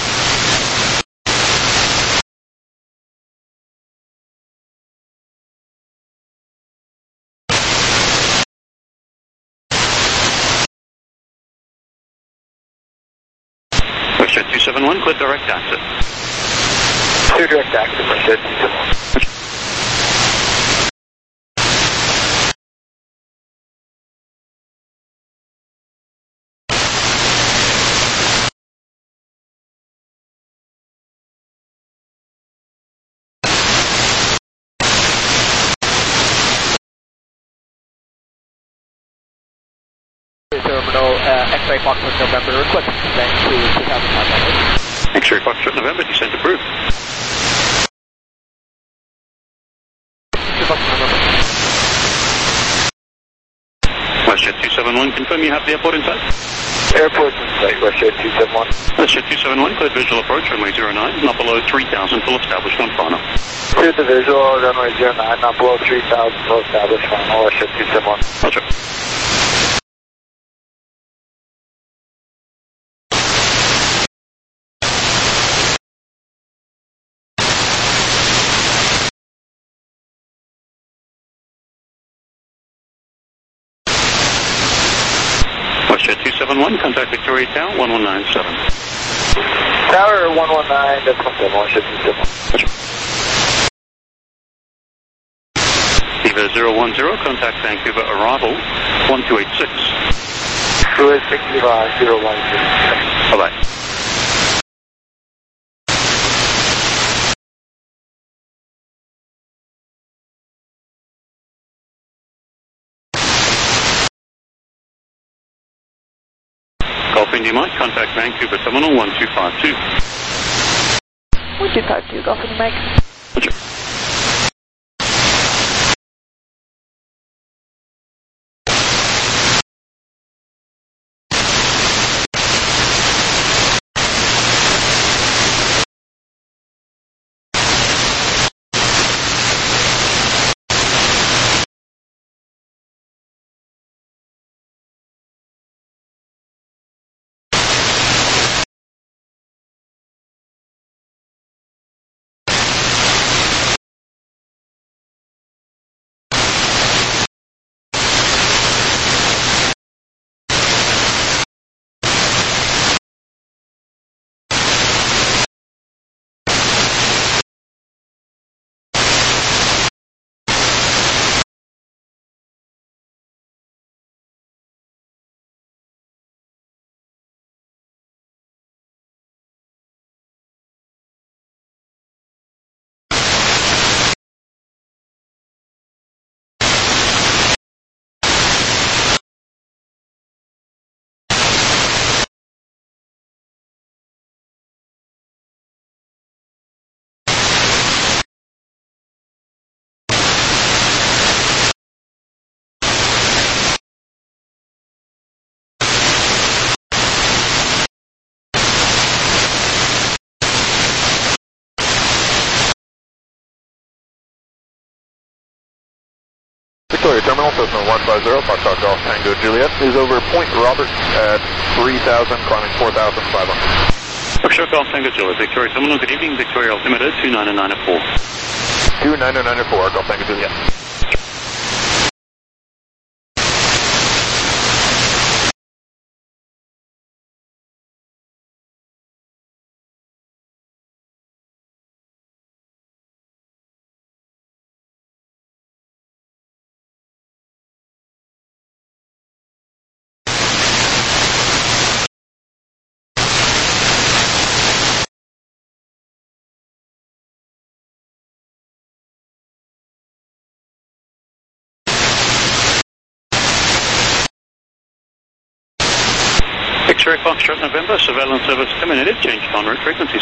Westjet 271, clear direct access. Clear direct access, Westjet 271. Terminal, X-Ray Foxtrot November, request descent to 2,500. X-Ray Foxtrot November, descent approved. WestJet 271, confirm you have the airport in sight. Airport in sight, WestJet 271. WestJet 271, cleared visual approach, runway 09, not below 3,000, full established on final. Cleared the visual, runway 09, not below 3,000, full established final, WestJet 271. Roger. WestJet 271, contact Victoria Tower 1197. Tower 119, that's confirmed, WestJet 271. Viva 010, contact Vancouver arrival 1286. Fluid 65, 010. Bye-bye. Golf India Mike, contact Vancouver Terminal 1252. 1252, Golf India Mike. Roger. Victoria Terminal, Cessna 150, Foxtrot Golf Tango Juliet, is over Point Roberts at 3,000, climbing 4,500. Foxtrot Golf Tango Juliet, Victoria Terminal, good evening, Victoria altimeter 29904. 29904, Golf Tango Juliet. X-Ray Foxtrot November, surveillance service terminated, change en route frequencies.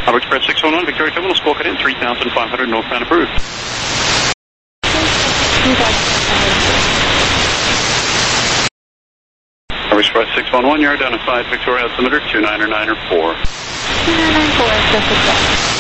Harbor Express 611, Victoria Terminal, squawk it in, 3,500 northbound approved. Harbor Express 611, you're down to 5 Victoria altimeter, 299 or 4. 2994, just exact.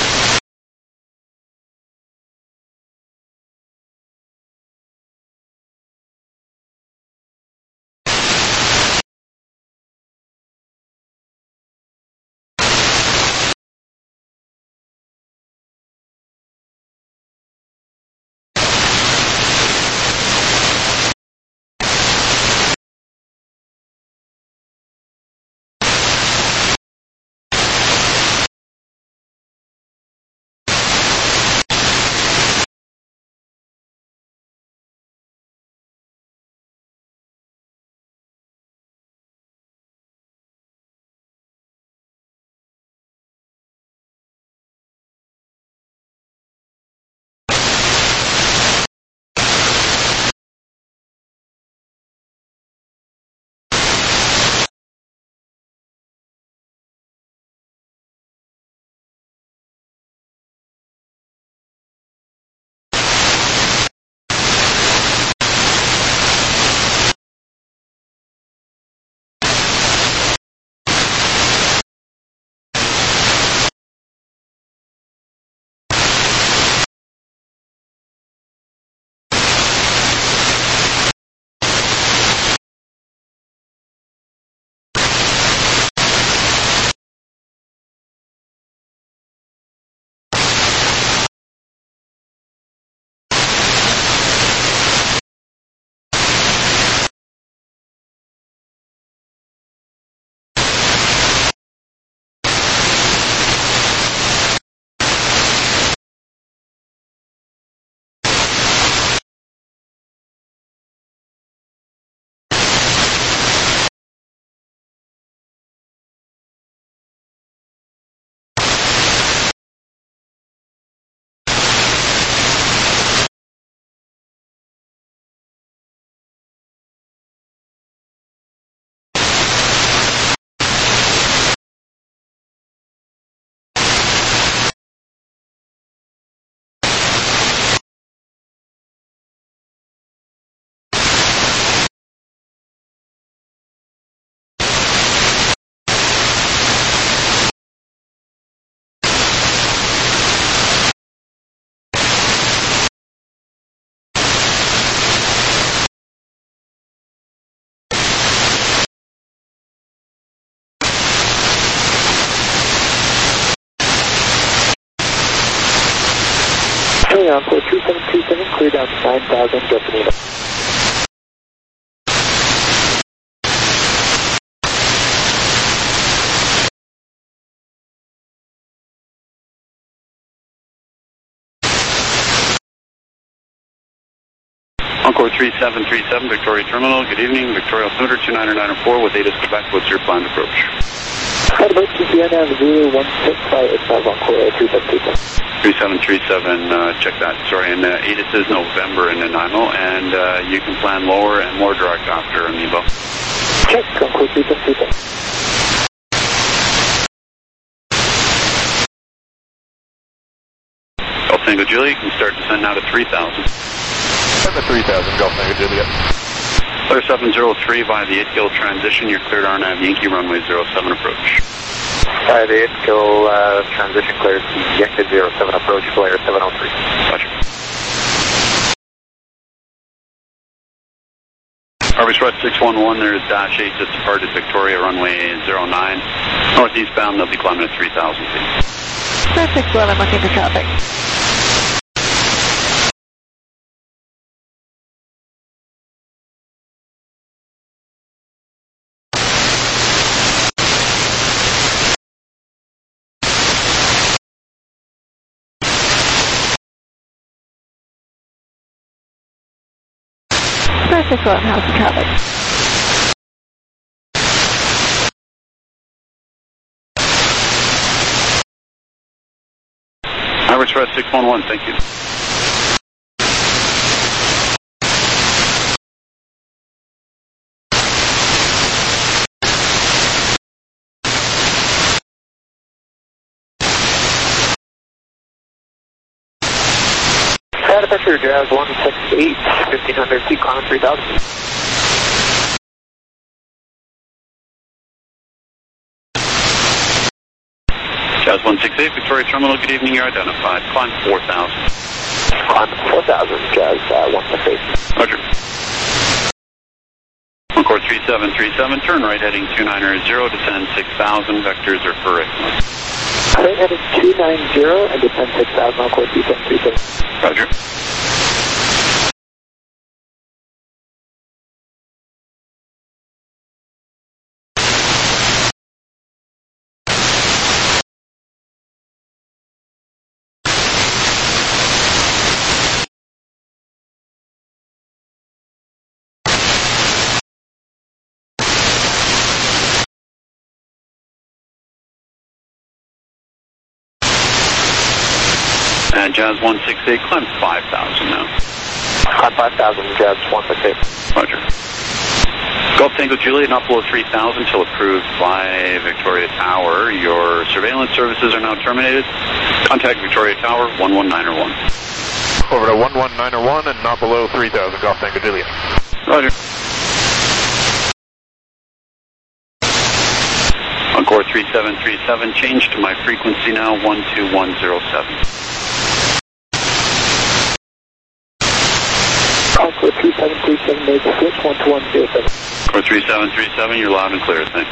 Encore 2727, clear down to 9,000, Delta. Encore 3737, Victoria Terminal, good evening, Victoria altimeter 29904 with ATIS Quebec, what's your planned approach? At about TCN 016585, Encore 3737. 3737, check that, sorry, and ATIS is November in Nanaimo, and you can plan lower and more direct after Amiibo. Check, Encore 3737. Golf Tango Juliet, you can start descent now to 3,000. 3,000, Golf Tango Juliet. Clear 703 via the 8-kill transition, you're cleared RNAV Yankee runway 07 approach. Via the 8-kill transition cleared to Yankee 07 approach, flyer 703. Roger. Harbor Express 611, there's Dash 8 just departed Victoria, runway 09. Northeastbound, they'll be climbing at 3,000 feet. Express 611, looking for traffic. Express 611, how's the traffic? Harbor Express 611, thank you. departure, Jazz 168, 1500 feet, climbing 3000. Jazz 168, Victoria Terminal, good evening, you're identified. Climb 4,000. Climb 4,000, Jazz 168. Roger. Encore 3737, turn right heading 290, descend 6,000, vectors are for Excellent. Right heading 290 and descend 6,000, Encore 3737. Roger. And Jazz 168, climb 5,000 now. Climb 5,000, Jazz 168. Roger. Golf Tango Juliet, not below 3,000 till approved by Victoria Tower. Your surveillance services are now terminated. Contact Victoria Tower, 11901. Over to 11901 and not below 3,000, Golf Tango Juliet. Roger. Encore 3737, change to my frequency now, 12107. Encore 3737, make a switch, 12107. Encore 3737, you're loud and clear, thanks.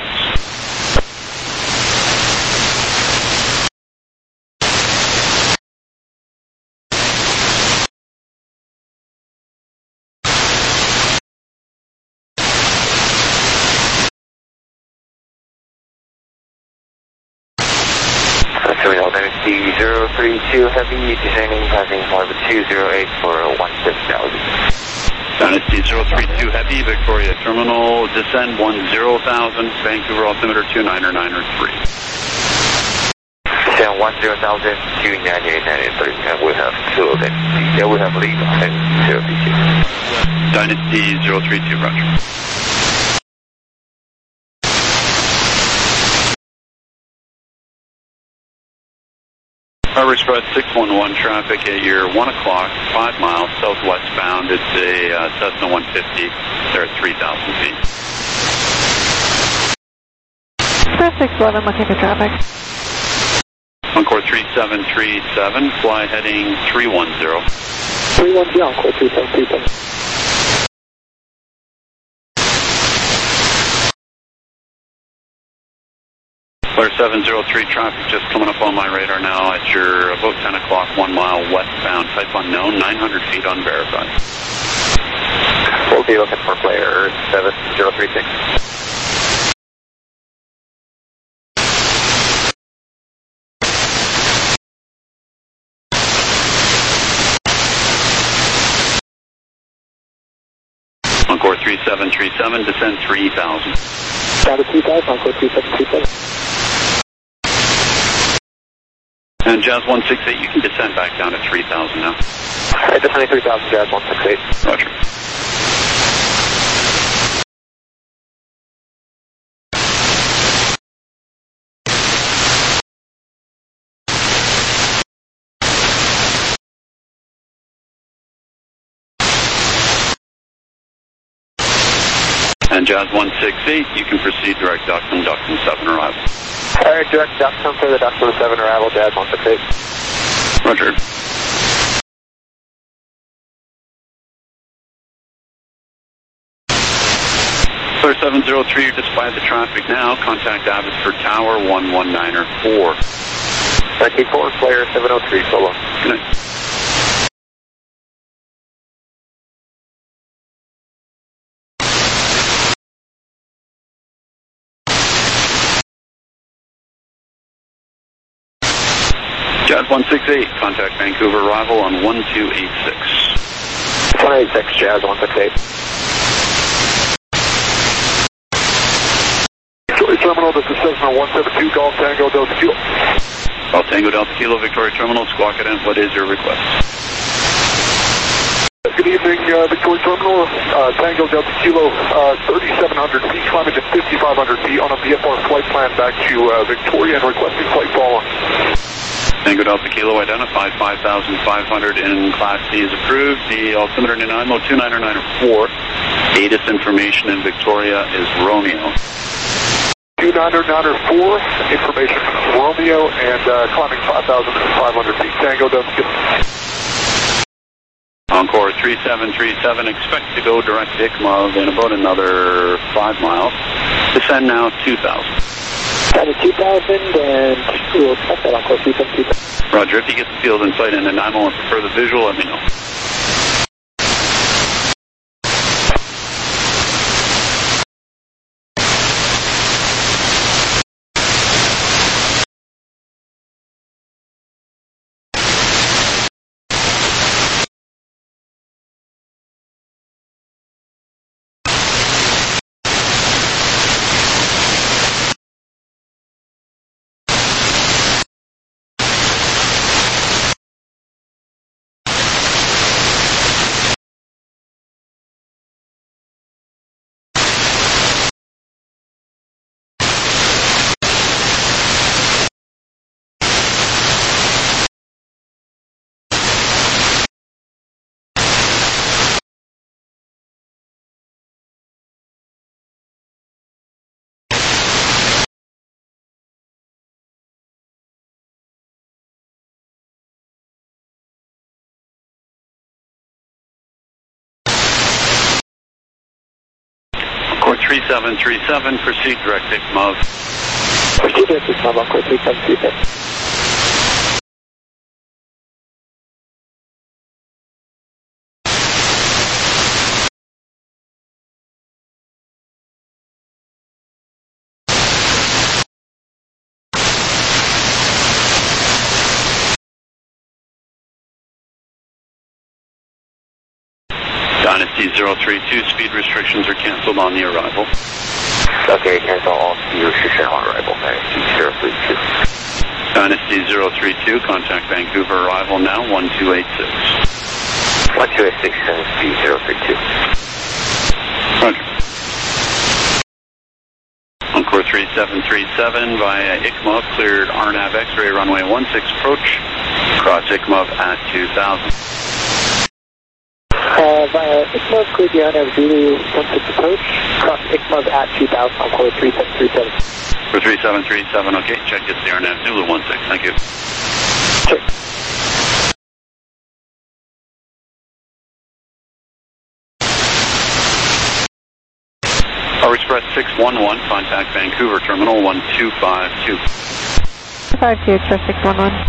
Terminal Dynasty 032 Heavy, descending, passing orbit 208 for 17,000. Dynasty 032 Heavy, Victoria Terminal, descend 10,000, Vancouver altimeter 29903. Descend 10,000, 29893, and we have two of them. Yeah, we have lead and 032. Dynasty 032, roger. Harbor Express 611 traffic at your 1 o'clock, 5 miles southwestbound. It's a Cessna 150. They're at 3,000 feet. Express 611, looking for traffic. Encore 3737, fly heading 310. 310, Encore 3737. Flare 703 traffic just coming up on my radar now at your about 10 o'clock, 1 mile westbound, type unknown, 900 feet unverified. We'll be looking for Flare 7036. Encore 3737, descend 3,000. Down to 3,000, Encore 3737. And Jazz 168, you can descend back down to 3,000 now. Alright, descending 3,000, Jazz 168. Roger. And Jazz 168, you can proceed direct Duxton 7 arrival. Alright, direct Duxton for the Duxton 7 arrival, Jazz 168. Roger. Flare 703, you're just by the traffic now. Contact Abbotsford Tower, 11904. Thank you for Flare 703, so long. Good night. Jazz 168, contact Vancouver arrival on 1286. 186, Jazz 168. Victoria Terminal, this is Cessna 172, Golf Tango Delta Kilo. Golf Tango Delta Kilo, Victoria Terminal, Squawk Cadet, what is your request? Good evening, Victoria Terminal, Tango Delta Kilo, 3,700 feet, climbing to 5,500 feet on a VFR flight plan back to Victoria and requesting flight following. Tango Delta Kilo identified 5,500 in Class C is approved. The altimeter Nanaimo 29904. ATIS information in Victoria is Romeo. 29904, information Romeo, and climbing 5,500 feet. Tango Delta Kilo. Encore 3737, expect to go direct to ICMA in about another 5 miles. Descend now 2,000. Got 2,000, and we'll expect that Encore 3727. Roger, if you get the field in sight in Nanaimo and prefer the visual, let me know. Encore 3737, proceed direct ICMA. Proceed direct ICMA, Encore 3737. Dynasty 032, speed restrictions are canceled on the arrival. Okay, cancel all speed restriction on arrival, Dynasty 032. Dynasty 032, contact Vancouver arrival now, 1286. 1286, Dynasty 032. Roger. Encore 3737 via ICMA, cleared RNAV X-ray runway 16 approach, cross ICMA at 2000. Via ICMA, cleared the RNAV Zulu 16 approach, cross ICMA at 2000, Encore 3737. For 3737, okay, check gets the RNAV Zulu 16, thank you. Sure. Power Express 611, contact Vancouver Terminal 1252. 52, Express 611.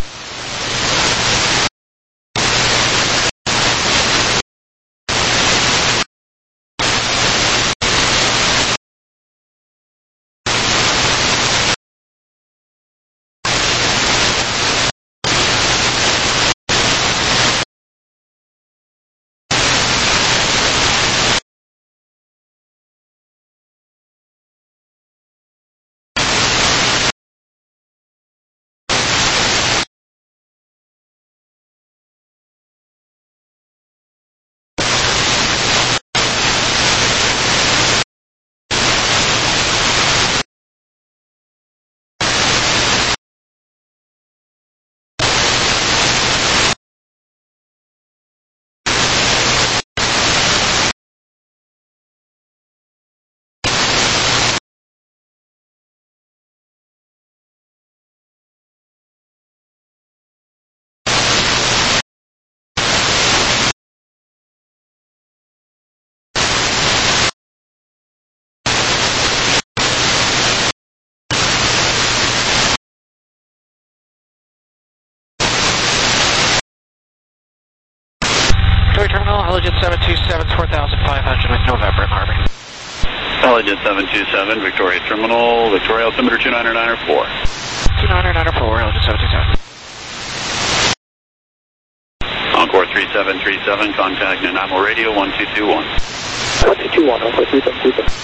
Terminal, Allegiant 727, 4,500 with November in Harvey. Allegiant 727, Victoria Terminal, Victoria altimeter 29904. 29904, Allegiant 727. Encore 3737, contact Nanaimo Radio 1221. 1221, Encore 3727.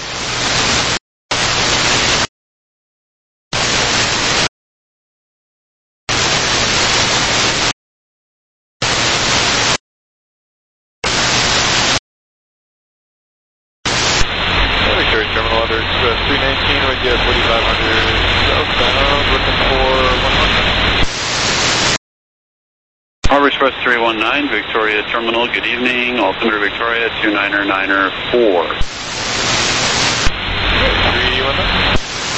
Terminal Other Express 319 with you at 4,500 southbound, looking for 100. Tower Express 319, Victoria Terminal, good evening. Altimeter Victoria, 299er4. 319.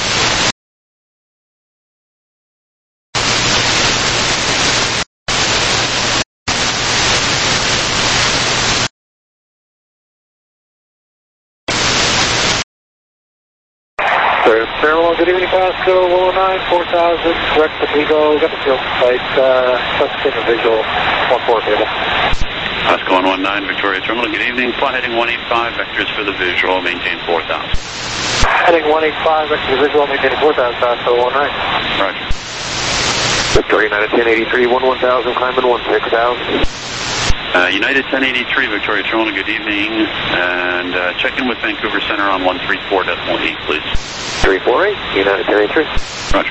Terminal, good evening, Pasco, 109, 4000, correct the Vigo, got the field site, substation visual, 14 table. Pasco 119, Victoria Terminal, good evening. Fly heading 185, vectors for the visual, maintain 4000. Heading 185, vector to visual, maintaining 4000, Pasco 19. Roger. Victoria United 1083, 11000, climbing 16000. United 1083, Victoria Terminal, good evening. And check in with Vancouver Center on 134.8, please. 348, United 1083. Roger.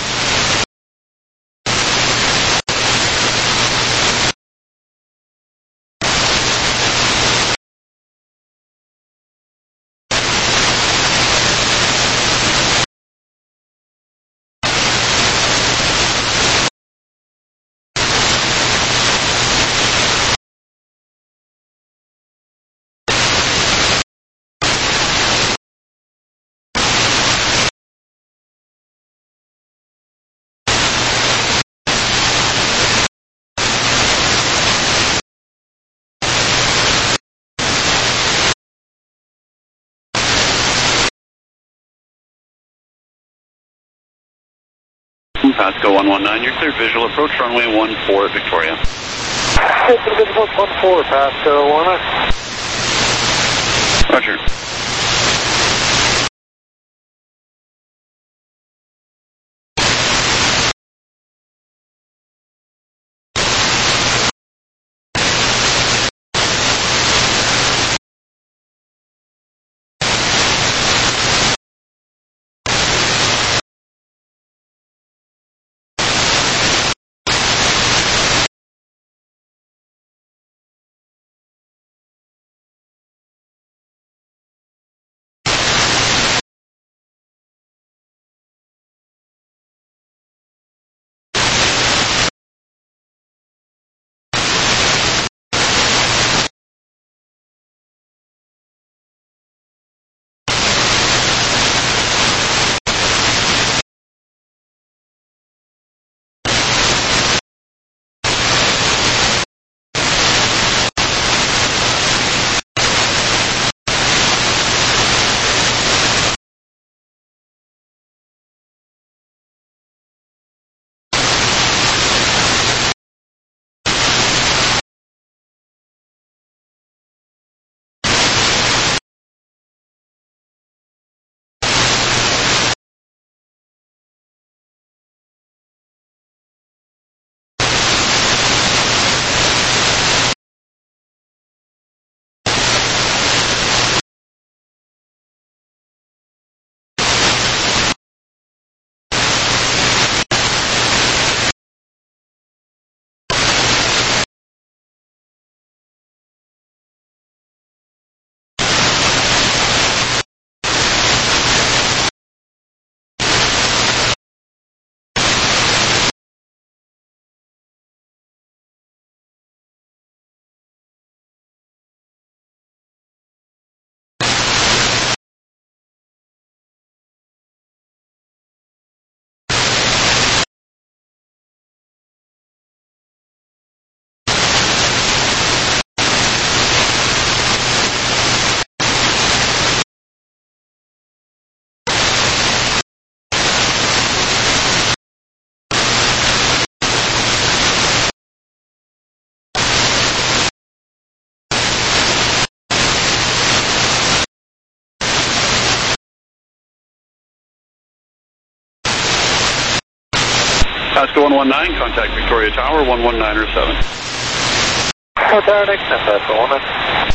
Pasco 119, you're clear visual approach runway 14 at Victoria. Visual 14, Pasco 19. Roger. Pasco 119, contact Victoria Tower, 119er7. Contact, Pasco 19.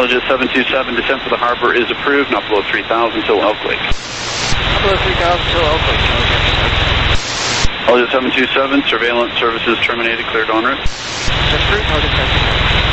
Elgin 727, descent for the harbor is approved, not below 3,000 till Elk Lake. Not below 3,000 till Elk Lake. Elgin 727, surveillance services terminated, cleared en route. That's approved, Elgin 727.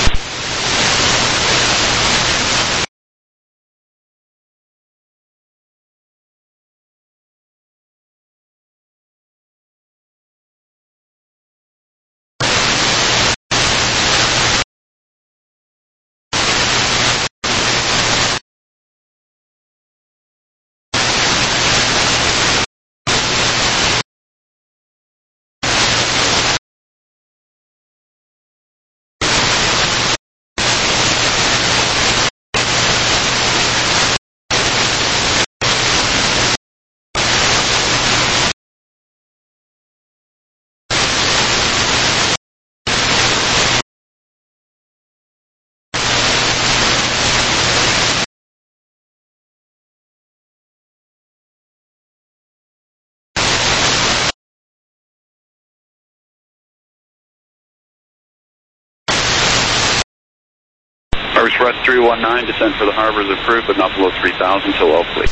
Express 319, descent for the harbor is approved, but not below 3,000 till Elk Lake.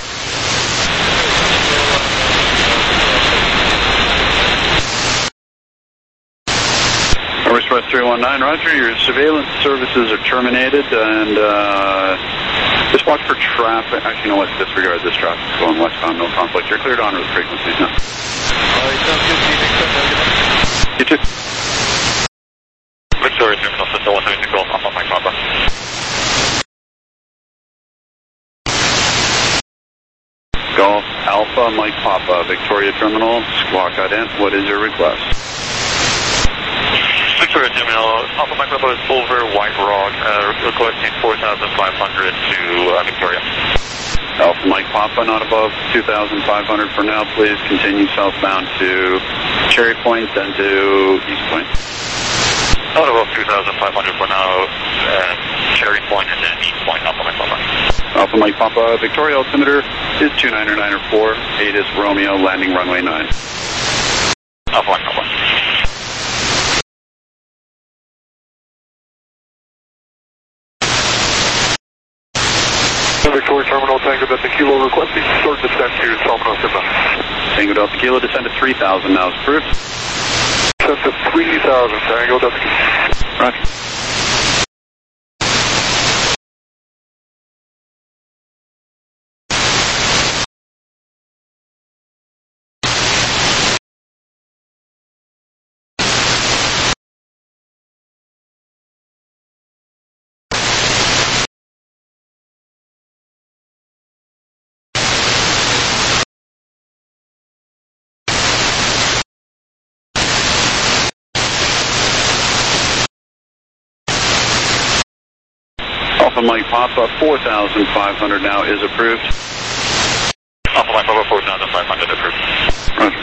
Express 319, roger, your surveillance services are terminated, and just watch for traffic. Actually, you know what, disregard this traffic. It's going westbound, no conflict. You're cleared on with frequencies now. Alright, sounds good, Steve. You too. Victoria Terminal System 176 Golf, Alpha Mike Papa. Golf Alpha Mike Papa, Victoria Terminal, squawk ident. What is your request? Victoria Terminal, Alpha Mike Papa is over White Rock, requesting 4,500 to Victoria. Alpha Mike Papa, not above 2,500 for now. Please continue southbound to Cherry Point, then to East Point. Not above 2,500 for now, Cherry Point and then East Point, Alpha Mike Papa. Alpha Mike Papa, Victoria altimeter is 29904, ATIS Romeo, landing runway 9. Alpha Mike Papa. Victoria Terminal, Tango Delta Kilo, requesting short descent to Salmon inbound. Tango Delta Kilo, descend to 3,000 now is approved. Descent to 3,000, Tango Delta Kilo. Roger. Alpha Mike Papa, 4,500 now is approved. Alpha Mike Papa, 4,500 approved. Roger.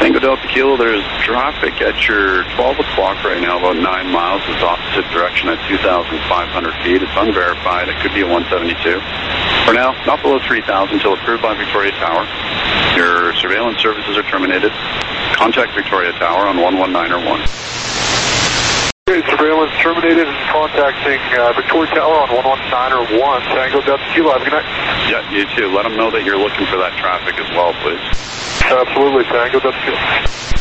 Tango Delta Kilo, there's traffic at your 12 o'clock right now, about 9 miles. It's opposite direction at 2,500 feet. It's unverified. It could be a 172. For now, not below 3,000 until approved by Victoria Tower. Your surveillance services are terminated. Contact Victoria Tower on 119 or 1. Okay, surveillance terminated and contacting Victoria Tower on 119 or 1. Tango Delta Kilo, have a good night. Yeah, you too. Let them know that you're looking for that traffic as well, please. Absolutely, Tango Delta Kilo.